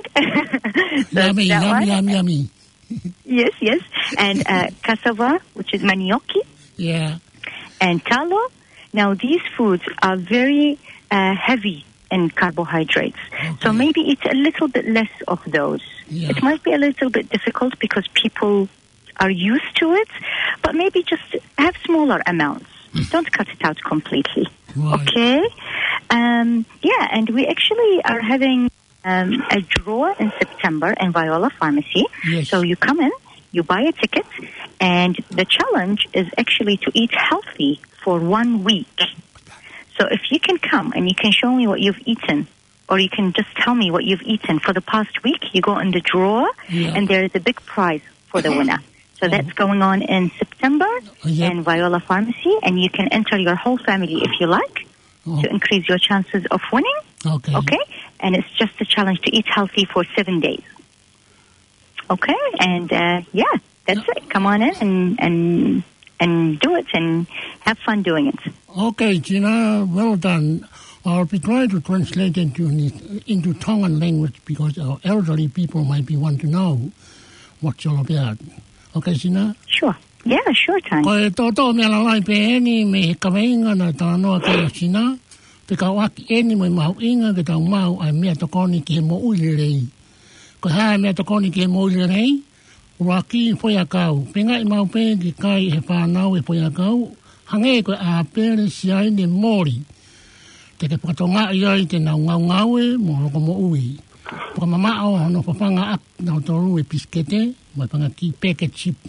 S2: Yummy.
S4: Yes. And cassava, which is manioki.
S2: Yeah.
S4: And talo. Now, these foods are very heavy in carbohydrates. Okay. So maybe eat a little bit less of those. Yeah. It might be a little bit difficult because people are used to it, but maybe just have smaller amounts. Don't cut it out completely.
S2: Right.
S4: Okay? And we actually are having a draw in September in Viola Pharmacy.
S2: Yes.
S4: So you come in, you buy a ticket, and the challenge is actually to eat healthy for 1 week. So if you can come and you can show me what you've eaten, or you can just tell me what you've eaten for the past week, you go in the draw, and there is a big prize for the winner. So that's going on in September in Viola Pharmacy, and you can enter your whole family if you like to increase your chances of winning. Okay? And it's just a challenge to eat healthy for 7 days. Okay? And that's it. Come on in and do it and have fun doing it.
S2: Okay, Gina, well done. I'll be trying to translate into Tongan language because our elderly people might be want to know what you're all about. Okay, Gina?
S4: Sure. Yeah, sure, Tani.
S2: Ko e toto me ala lai pe eni me he kaweinga na tā noa kei o sina. Pe ka waki eni mo i mahu inga ke tau mau ai mea tokoni ki he mo uile rei. Ko hae mea tokoni ki he mo uile rei. Waki foi a kau. Pe ngai mau pe ki kai he whanau e foi a kau. Hange ko a pere si ai ne mori. Te ke pakatonga i ai te nau ngau e mo loko mo ui. Paka mama au hono whapanga ak nau tolu e piskete. Mai panga ki packet chip.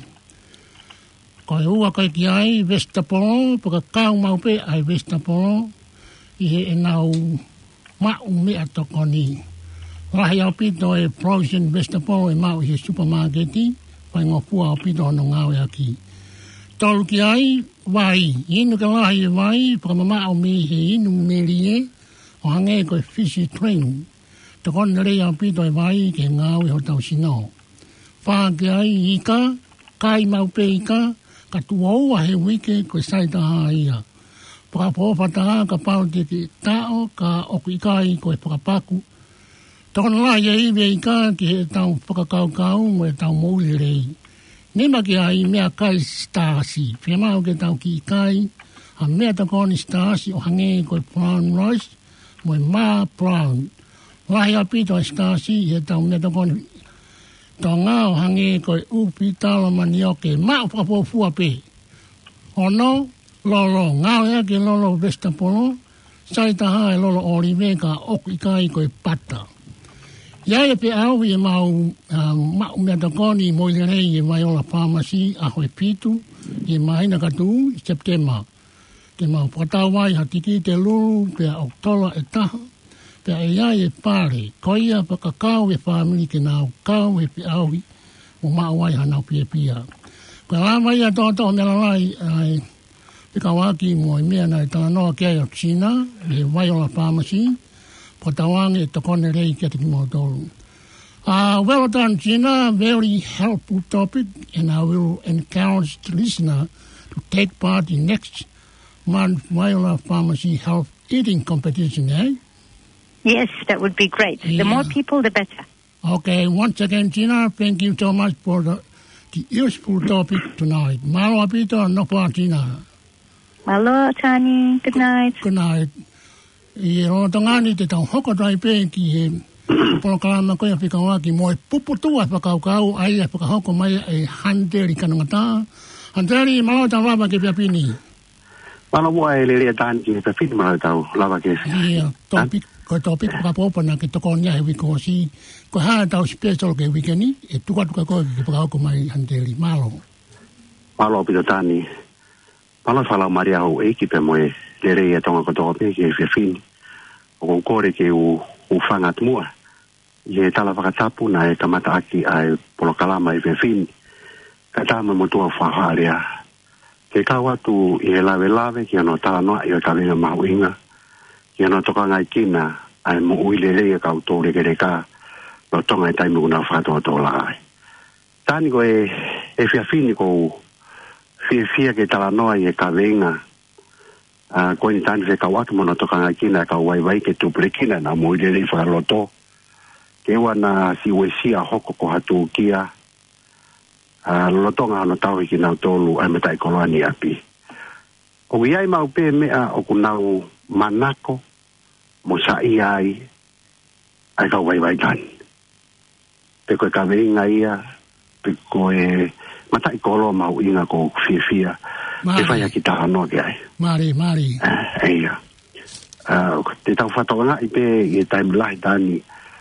S2: Ko e ua kai ki ai Vestapolo, paka kau mau pe ai Vestapolo, i he e nau mau mea tokoni. Rahi au pito e Frozen Vestapolo e mau i he supermarketi, pai ngopua au pito hono ngau e aki. Tolu ki ai, wai, inu ka lahi e wai, paka mama au me he inu merie, o hange koe fishy training. Tokoni rei au pito e wai ke ngau e ho tau sino. Wha ki ai ika, kai mau pe ika, ka tuaua he wike koe saitaha ia. Pakapōwhataha ka pau te ki tao ka oku ikai koe pakapaku. Tokona la ia iwe ika ki he tau pakakaukau mo e tau mouli rei. Nima ki ai mea kai stasi. Pia mau ke tau ki ikai, a mea takoni stasi o hange koe brown rice mo e maa brown. Lahi apito e stasi he tau mea takoni tō ngāo hange koe upi tala manioke, mao whakapōfua pe. Ono, lolo, ngāo ea ke lolo Vestapolo, saitaha e lolo orive ka oku ikai koe pata. Ia e pe au e mau mea takoni moile rei e Viola Pharmacy a hoi pitu, e maina katu i September. Ke mau patau wai hatiki te lulu pe a oktola e taha, pe a ia e pare, koia pa kakao e whamili ke nau kau e pe auhi, o maawai hanau pia pia. Koe lama ia tōtō mea lai, pe kawaki mo i mea nai tala noa kia o China, e Viola Pharmacy, po tawange e tokone rei kia te kimo tolu. Well done, Gina, very helpful topic, and I will encourage the listener to take part in next month Viola Pharmacy Health Eating Competition, eh?
S4: Yes, that would be great.
S2: Yeah.
S4: The more people, the better.
S2: Okay, once again, Gina, thank you so much for the useful topic tonight. Malo apito, no pa, Gina.
S4: Malo, Tani. Good night.
S2: Good night. I rono tangani te tau hoko tai pe ki he pono kalama koe a whikawaki mo e puputua whakaukau ai e whakahoko mai e Handeri kanangata. Handeri, malo tau lava ke pia pini.
S5: Malo mua e lelea tāni ki pia pini malo tau lava ke.
S2: Ia, topic. Ko topic pakapopana ke toko nia he wikosi. Ko haa tau special ke wikeni, e tuka koe ke pakahoko mai Handeri. Malo.
S5: Malo pito tāni. Malo whalau maria hau e ki pe moe lere e tonga kotoa pe ke whiawhini. O kore ke u whangat mua. I tala whakatapu na e kamata aki ai polokalama i whiawhini. Ka tāma motua whaharea. Ke kawatu i he lawe ki ano tala noa i o kawenga mahu inga. Ki ano toka ngai kina ai mo uile rea kau tōre ke reka lo tonga i taimu kuna whakatoa tōla ai. Tāni ko e whiawhini ko whiawhia ke tala noa i e kawenga. Ko ni tāni whekau aki mono toka ngai kina kau waiwai ke tupere kina na mo uile rea whakaloto. Ke wana si wesia hoko ko hatu kia. Lotonga ano tau hiki nau tolu ai metai koloani api. O iai mau pe mea o kunau manako mo sa iai ai kau waiwai tani. Pe koe ka veinga ia, pe koe matai kolo mau inga ko whiawhia. Te whai aki taha noa ke ai.
S2: Mari.
S5: Eia. Te tau whatoanga i pe i taimulahi tani.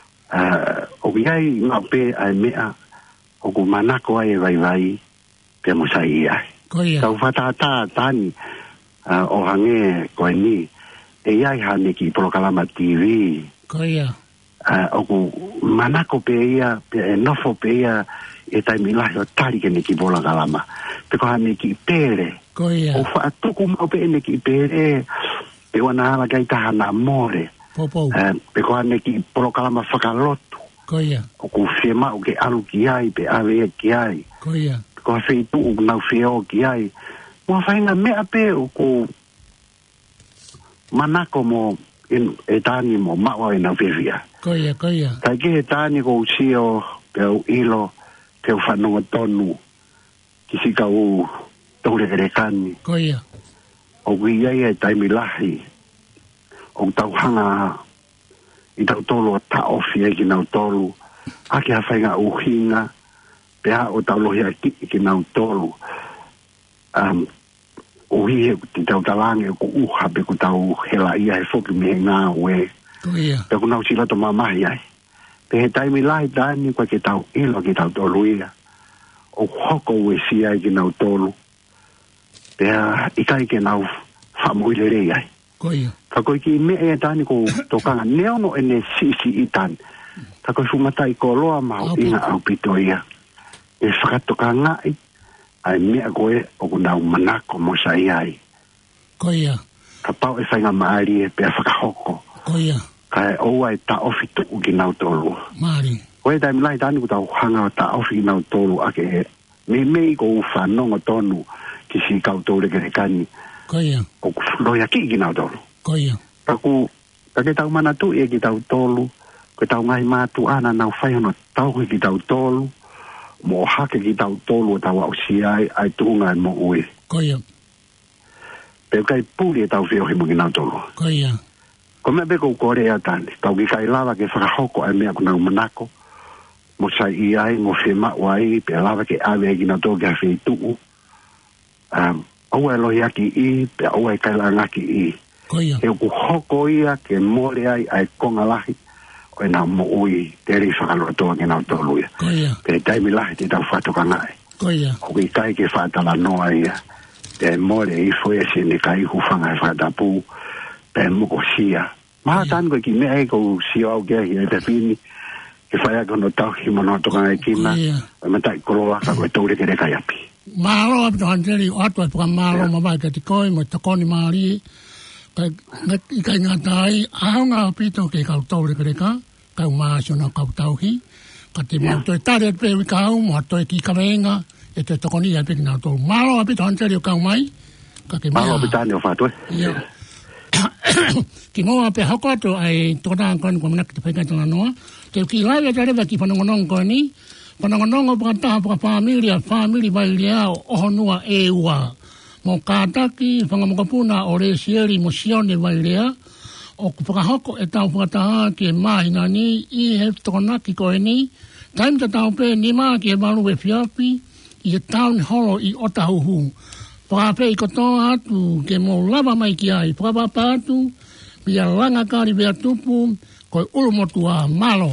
S5: O iai mau pe ai mea o ku manako ai vai pe mo sai ai.
S2: Koia.
S5: Tau whatata tani o hange koe ni e iai hane ki Polokalama TV.
S2: Koia.
S5: O ku manako pe ia, pe e nofo pe ia e taimilahi o tari ke ne ki Polokalama. Pe ko hane ki pere.
S2: Koia.
S5: O whaatuku mau pe ne ki pere pe wana hala kai taha na more.
S2: Popo.
S5: Pe ko hane ki Polokalama whakalotu.
S2: Koia.
S5: O ku whiema o ke alu ki ai, pe awe ki ai.
S2: Koia.
S5: Ko whaitu o nau whio ki ai. Mua whainga mea pe o ku manako mo e tāni mo maua e nau whiwhia.
S2: Koia.
S5: Tai ke he tāni ko usio pe o ilo pe o whanonga tonu. kisi kau tole kere kani.
S2: Koia.
S5: O iai taimi lahi. O tauhanga i tau tolu a ta ofi e ki nau tolu. Ake a whainga uhinga. Pea o tau lohi a ki nau tolu. Uhi ti tau talange ko uha pe ko tau hela ia he foki me ngā we.
S2: Koia.
S5: Pe ko nau sila to mamahi ai. Pe he taimi lahi tani kwa ke tau ilo ki tau tolu ia. O hoko we si ai ki nau tolu. Pea ikai ke nau whamuile rei ai.
S2: Koia.
S5: Ka koe ki me e tani ko tokanga neono e ne sisi i tani. Ka koe fumatai ko loa mau ina au pito ia. E whakatoka ngai, ai mea koe o kunau manako mo sa ai.
S2: Koia.
S5: Ka pau e whainga maari e pea whakahoko.
S2: Koia.
S5: Ka e oua e ta ofi tuku ki nau tolu.
S2: Maari.
S5: Koe taimi lai tani ko tau hanga o ta ofi ki nau tolu ake e. Me mei ko whanongo tonu ki si kau tole kere kani.
S2: Koia.
S5: O loia ki nau tolu.
S2: Koia.
S5: Kaku, kake tau mana tu e ki tau tolu, ke tau ngai mātu ana nau whaihono tau ki tau tolu, mo hake ki tau tolu o tau au si ai tuhunga mo ue.
S2: Koia.
S5: Peo kai puli e tau whio he mo ki nau tolu.
S2: Koia.
S5: Ko mea beko kore ea tani, kau ki kai lava ke whakahoko ai mea kunau manako, mo sai i ai, mo whima wai, pea lava ke awe e ki nau tolu ke hawhi tuu. Aua e lohi aki i, pea aua e kai langa ki i.
S2: Koia.
S5: E ku hoko ia ke mole ai konga lahi o e nau mo ui teri whakaloa toa ke nau tolu ia.
S2: Koia.
S5: Pe taimi lahi te tau whatoka ngai.
S2: Koia.
S5: O ki kai ke whatala noa ia. Te mole i fwea si ne kai hufanga e whatapu. Pe muko sia. Maha tan koe ki mea e kou sio au kia hi e te pini. Ke whaia kono tau hi mono toka ngai kina. E matai koloa ka koe taure ke reka iapi.
S2: Mahalo apito hanteri o atua puka mahalo mawai ka tikoi mo takoni maari. Kai ngā tai, ahonga apito ke kau taure kereka, kau maasona kau tauhi, ka te mau toi tare pe ui kau, mo toi ki kawenga, e te tokoni ai peki nā tau. Mahalo apito hanteri o kau mai, ka ke mea.
S5: Mahalo apito ane o whātoi.
S2: Ia. Ki moa pe hoko atu ai tōtāng koni kua manaki te whaikatanga noa, te ki lai e te rewa ki whanongonong koni, whanongonongo pukataha puka whamiri vai lea o ohonua e ua. Mo kātaki, whangamokapuna o re sieri mo sione vai lea, o kupakahoko e tau whakataha ki e mahina ni, i he tokonaki koe ni, taim ta tau pe ni maa ki e malu e whiapi, i e town holo i Otahuhu. Whakape i kotoa atu, ke mo lava mai ki ai, whakapapa atu, pia langa kāri bea tupu, koe ulumotua malo.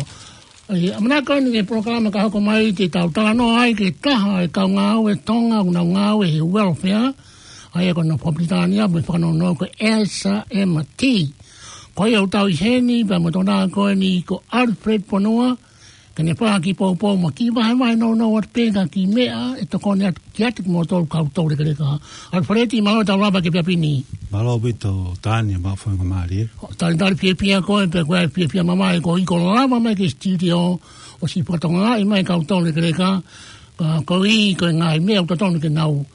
S2: Amanaka ni ke programa ka hoko mai te tau talano ai ke taha e kau ngāu e tonga, unau ngāu e welfare, ai e kono Pobritania, me whakanono ko Elsa M.T. Ko i au tau i heni, pa mo tona koe ni ko Alfred Ponoa, ka ne pā ki pōpō ma ki vai no at pēka ki mea, e toko ne ki ati ki mo tolu kau tōre kereka. Alfredi, malo tau raba ke piapini.
S3: Malo bito tānia ma whainga maari.
S2: Tari piapia koe, pe koe piapia mama e ko i ko raba mai ke studio, o si patonga i mai kau tōre kereka, ko i koe ngai mea o tatonu ke nau.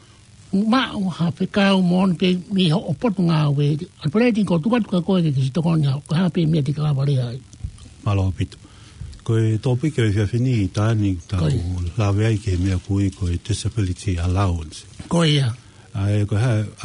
S2: Ma o hape kau mon pe mi ho opotu ngā we. Alfredi, ko tukatuka koe ke si toko nia, ko hape mea te kawa rea.
S3: Malo bito. Koe topi ke whiawhini i tāni tau lawe ai ke mea kui koe disability allowance.
S2: Koe ia.
S3: Ai koe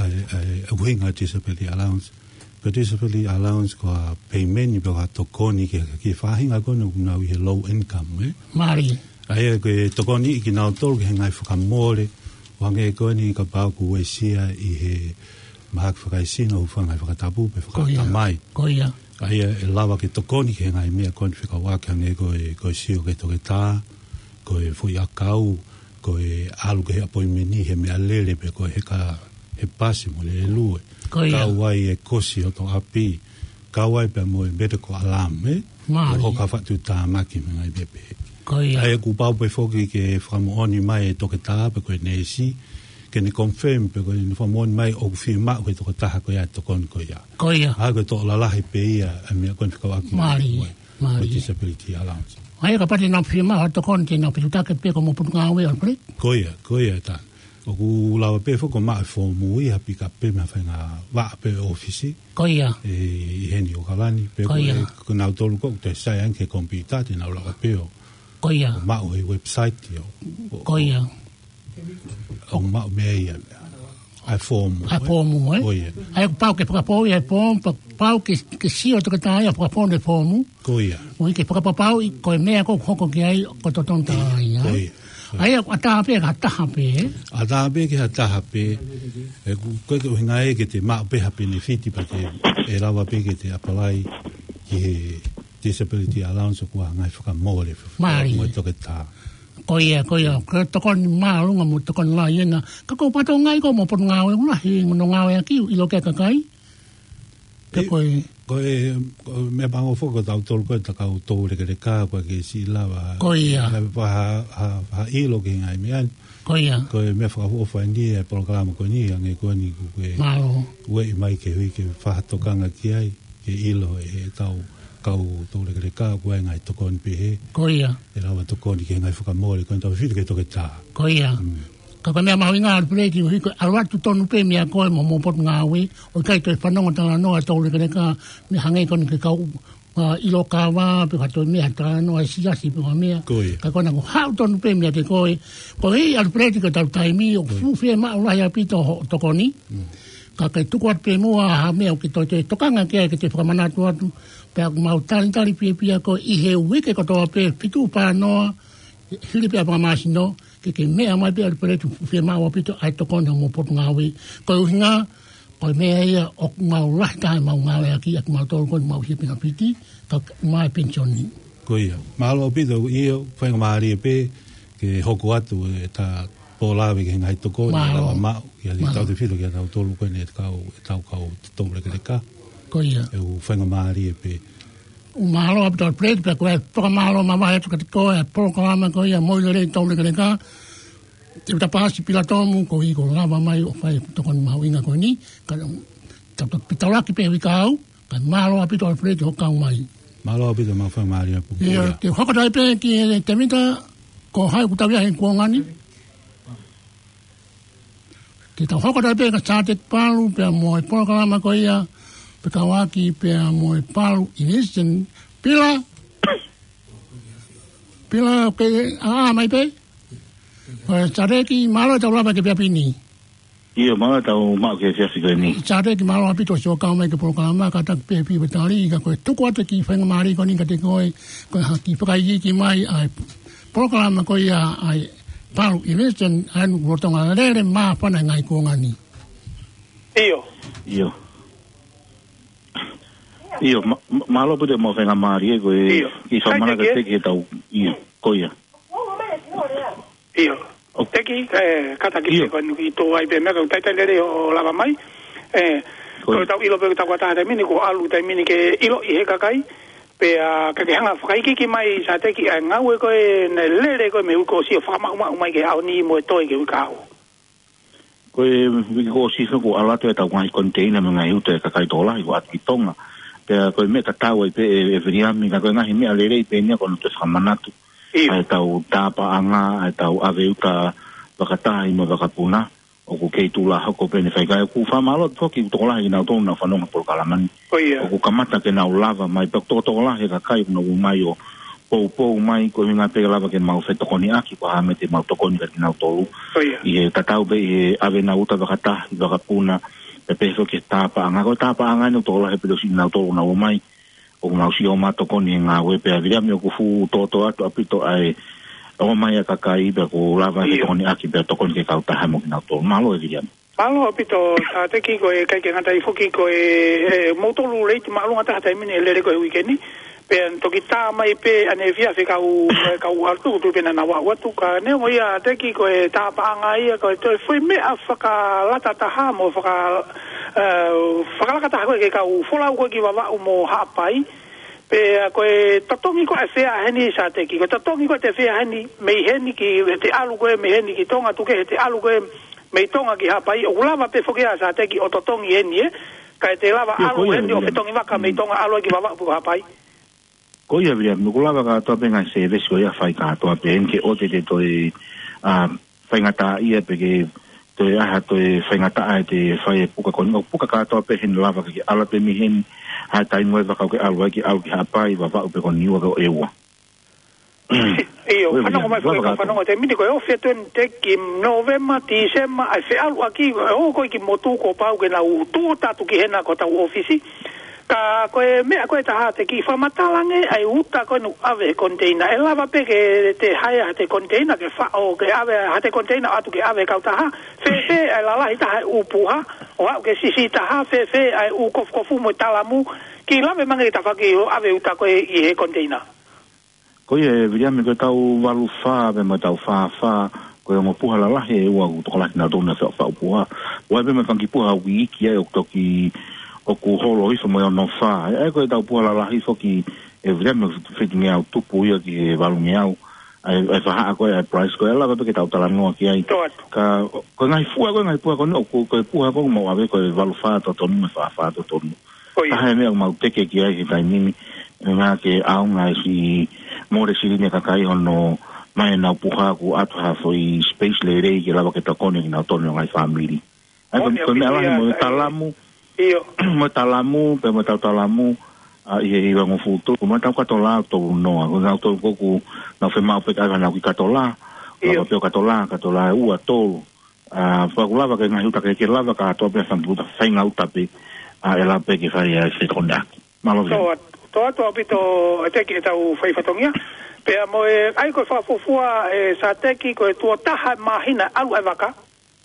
S3: hae winga disability allowance. Ko disability allowance koa peimeni pe koa tokoni ki whahinga kono kunau i he low income.
S2: Mari.
S3: Ai koe tokoni i ki nau tolu ke ngai whakamore. Wange koe ni ka pāku e sia i he mahak whakaisina u whangai whakatapu pe whakatamai.
S2: Koe ia.
S3: Ai e lava ke tokoni ke ngai mea koni whika wake hange koe sio ke toke tā, koe fui akau, koe alu ke he apoimeni he mea lele pe koe he pasi mo le lue. Kawai e kosi o to api, kawai pe mo e medical alarm,
S2: Mari.
S3: O ka whatu tā maki me ngai pepe.
S2: Ai
S3: e ku pau pe foki ke whamuoni mai e toke tā pe koe nesi, ke ne confirm pe koe ne whamuoni mai o whima koe toke taha koe a tokoni koe a.
S2: Koe ia.
S3: Ai koe to lalahi pe ia a mea koe whikawaki.
S2: Mari.
S3: Koe disability allowance.
S2: Ai ka pati nau whima o tokoni te nau pitutake pe ko mo putu ngā ue alpre.
S3: Koe ia tā. O ku lawa pe foko maa e whomu i hapi ka pe mea whainga waa pe ofisi.
S2: Koe ia.
S3: E heni o kalani. Pe koe nau tolu kou te sai anke kompita te nau lawa pe o.
S2: Koe ia.
S3: O maa o e website o.
S2: Koe ia.
S3: o ma me ai formu
S2: eh ai pau ke pau e pau ke si o te tai a pau de formu
S3: koia
S2: o ke pau i ko me ko hoko ke ai ko to ton tai ai ata pe ke
S3: ata hape e ko hinga e ke te ma pe hape ni fiti pa te e rawa pe ke te apalai ki disability allowance ko ngai fuka mole mo to ke ta
S2: koia ko to kon ma lunga mo to kon la yena ka ko pato ngai ko mo pon ngawe la hi mo ngawe aki i lo ke ka kai ko me bango foko ta tol ko ta ka to le ke ka ko ke si lava koia
S3: ha i lo ke ngai mian
S2: koia
S3: ko me fa o fa ni e programa ko ni ngai ko ni ku ke we mai ke wi ke fa to kanga ki ai ke i lo e tau kau to le ke ka ko ngai to kon pe
S2: koia
S3: e lava to kon ki ngai fuka mo le ko ta fi ke to ke ta
S2: koia ka me ma winga al pleti hi ko alwa tu tonu pe mi ko mo pot ngawe o kai to fa no ta no to le ke ka mi hange kon ke ka i lo ka wa pe ka to mi ata no si si pe mi ka ko na ko ha tonu pe mi te ko hi al pleti ka ta tai mi o fu fe ma la ya pi to koni ka ke tu ko pe mo ha me o ke to kanga ke te fa mana tu pe ma tali pi ko i he wi ke ko to pe pitu pa no hili pe pa ma sino ke mea mai pe al pere tu fe ma wa pito ai to kon mo pot ngawe ko hinga ko mea ia o mau la ta mau ngawe aki ak mau to kon mau hi pina piti ka mai pensioni
S3: ko ia malo pito io fa ngari pe ke hoko atu ta pola ve ke ngai to kon la ma ia li tau te filo ke tau tolu ko ne ka to le ke ka
S2: ko ia
S3: e u fa ngari pe
S2: malo abto plate pe ko malo mama eto ko programa ko ia mo le to le ka te ta pasi pilatomu ko i ko lava mai o fai to kon mawinga ko ni ka ta pitala ki pe vikau ka malo abto plate ho ka mai
S3: malo abto ma fa maria pu
S2: ia te hoko dai pe ki te mita ko hai ku ta via en ko ngani te ta hoko dai pe ka cha te palu pe mo programa ko ia pe kawaki pe mo palu inisten pila ke mai pe chareki malo ta lava ke pe pini
S6: io malo ta ma ke se se ni
S2: chareki malo apito so ka mai ke programa ka ta pe pi betali ka ko to ko te ki fa mari ko ni ka te ko ha ki fa ki mai ai programa ko ia ai palu inisten an rotonga le ma fa na ngai ko ngani
S6: io malo pude mo venga mari ko i so mana ke te tau io koia
S1: o teki kata ki ko ni to ai be me ko tai le o lava mai ko tau ilo pe ta kwata te mini ko alu te mini ke ilo i he kakai pe ka ke hanga fai ki mai sa teki nga we ko ne le ko me ko si fa ma mai ke au ni mo to ke ka
S6: ko ko si ko ala te ta mai container me ngai ute ka kai dola i wa ki tonga pe ko me ka tau pe e venia mi ka ko nga hi me ale pe ni ko no te samanatu ai tau tapa anga ai tau aveuta vakata i mo vakapuna o ku kei tula hako pe ne fai kai ku fa malo to ki to la ina to na fa no por kalaman o ku kamata ke na lava mai pe to la he ka kai no mai o po mai ko hinga pe lava ke mau fe to koni aki ko ha me te mau to koni ka na to i ta tau be e ave na uta vakata vakapuna pe so ke tapa anga no to la he pe do sin na to na o mai o mau si o mato koni nga we pe avia me ko fu to atu apito ai o mai ka kai be ko lava he koni aki be to koni ke ka ta ha mo na to malo e dia
S1: malo apito sa te ki ko e kai ke ngata i foki ko e moto lu le ti malo ngata ta mini le ko weekend pe to ki ta mai pe ane via fe ka u altu tu pe na wa tu ka ne mo ia te ki ko e ta pa nga ia ko to foi me afaka lata ta ha mo faka whakalaka taha koe ke kau wholau koe ki wawa mo haapai pe koe tatongi koe whea heni sa te ki koe tatongi koe te whea heni mei heni ki te alu koe mei heni ki tonga tuke te alu koe mei tonga ki haapai o lava pe whokea sa te ki o tatongi heni kai te lava alu heni o whetongi waka mei tonga alu ki wawa puka haapai
S6: ko ia via nuku lava ka toa penga se vesi ko ia whai ka toa pe enke o te toi whaingata ia pe ke te aha to e whaingata ai te whai puka koni o puka katoa pe hen lava ki ala pe mi hen hai tai moe waka ke alwa ki au ki hapai wa wau pe koni ua ko eua
S1: Io, fanno mai fanno te mi dico offre te che november dicember ai fe algo aqui o coi que motu ko pau que na u tu ta tu que na ko ta office ka ko me ko ta te ki fa matalange ai uta ko no ave container e lava pe que te haya te container que fa o que ave ha te container atu que ave ka ta ha fe ai la ita u puha o que si ta ha fe ai u ko fu mo talamu ki lave mangi ta fa ki ave uta ko i he container
S6: ko ye viame ko tau valu fa be mo tau fa ko mo puha la lahe ua to la na dona fa puha wa be me fangi puha wiki e o toki o ku holo ifo mo no fa e ko tau puha la lahe fo ki e viame fit me au tupu ia ki valu miau ai fa ko e price ko ela be ke tau tala no ki ai ka ko ngai puha ko no ko puha ko mo ave ko valu fa to me fa to to ha me mau teke ki ai tai mimi nga ke au ngai si more siri ne kakai hono mai na puha ku atu ha foi space le rei ke lava ke ta kone na tono ngai family ai ko me ala mo talamu
S1: io
S6: mo talamu pe mo talamu i va mo futu ko mo ta ka tola to no ko na to ku na fe ma pe ka na ku ka tola ko pe ka tola u ato fa ku lava ke na huta ke lava ka to pe fa puta fa nga utape ela pe ke fa ya se konda malo
S1: to apito te ki tau fai fatongia pe mo ai ko fa fufua sa te ki ko tu taha mahina alu evaka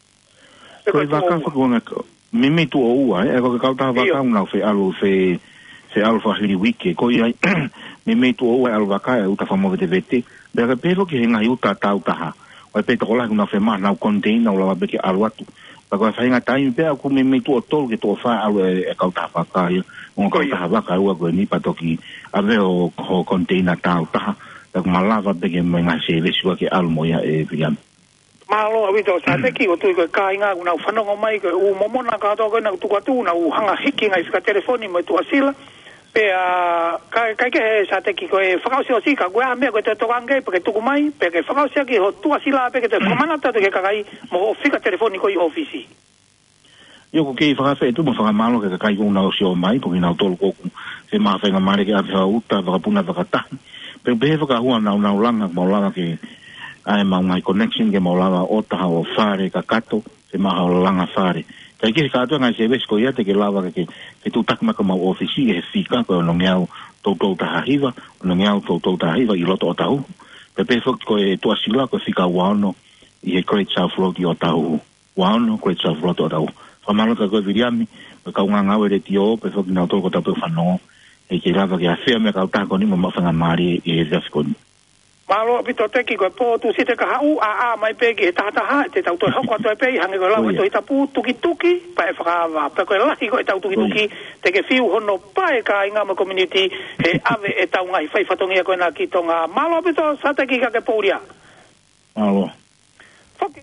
S6: ko evaka fa ko mimi tu o e ko ka ta vaka una fe alu fe alu fa hiri wiki ko ia mimi tu o alu vaka u ta fa mo vete de repelo ki nga yuta ta taha o pe to la una fe ma na container la be ki alu atu pa ko fa nga tai pe ku mimi tu o tol ki to fa alu e ka ta vaka o ka ta vaka u ko ni pa to ki ave o container ta tak malava be ke menga se le sua ke almo ya e viam
S1: malo abito sa te ki o tu ko ka inga una fanongo mai ko u momona ka to ko na tu ka tu na u hanga hiki ngai ska telefoni mo tu asila pe ka ke sa te ki ko e fakausi o si ka gua me ko te to kange pe tu mai pe ke fakausi ki ho tu asila pe ke te komana ta te ke kai mo fika telefoni ko i ofisi
S6: yo ko ke fa fe tu mo fa malo ke kai una o si o mai ko ina to ko se ma fa nga mare ke a fa uta va puna va ta pe beheva ka hua na langa maulanga ke ai mai connection ke maulanga o ta o fare ka kato se ma langa fare kai ke ka to ngai se ves ko ia te ke lava ke tu tak ma ka ma office e fika ko no ngiau to ta hiva no ngiau to ta hiva i loto ta u pe fo ko e tu asila ko fika wano i e great south road i o ta u wano great south road o ta u fa malo ka ko viriami ka unga ngawe de tio pe fo na to ko ta pe fano e ke lava ke a fea me ka uta ko ni mo mafanga mari e zaskon
S1: malo bito te ki ko po tu site ka hau a mai pe ke ta ha te tau to ho ko to pe hange ko lava to ita pu tuki pa e fa pa ko la ki ko tau tuki te ke fiu hono pa e ka inga mo community e ave e tau ngai fai fatongia ko na ki tonga malo bito sa te ki ka ke pouria
S6: malo
S1: foki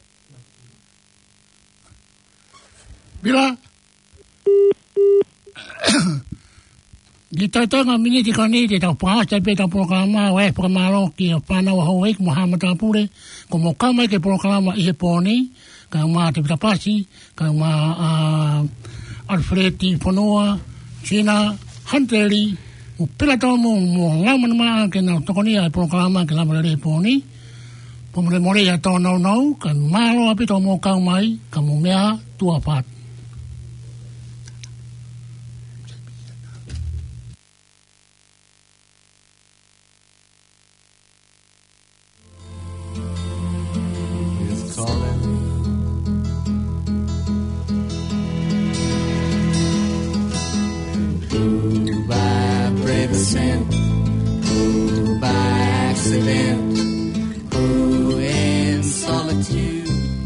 S2: bila Kita tengah minit ni dia tahu pas tapi tahu programa programa lo ki pana wa hoik Muhammad Apure como kama ke programa i poni kama te tapasi kama Alfredi Ponoa China Hunteri o pela tomo mo ngama ma ke na tokoni ai programa ke la le poni pomre more ya to no kan malo apito mo kamai kamu mea tua pat
S7: Who by accident, who in solitude.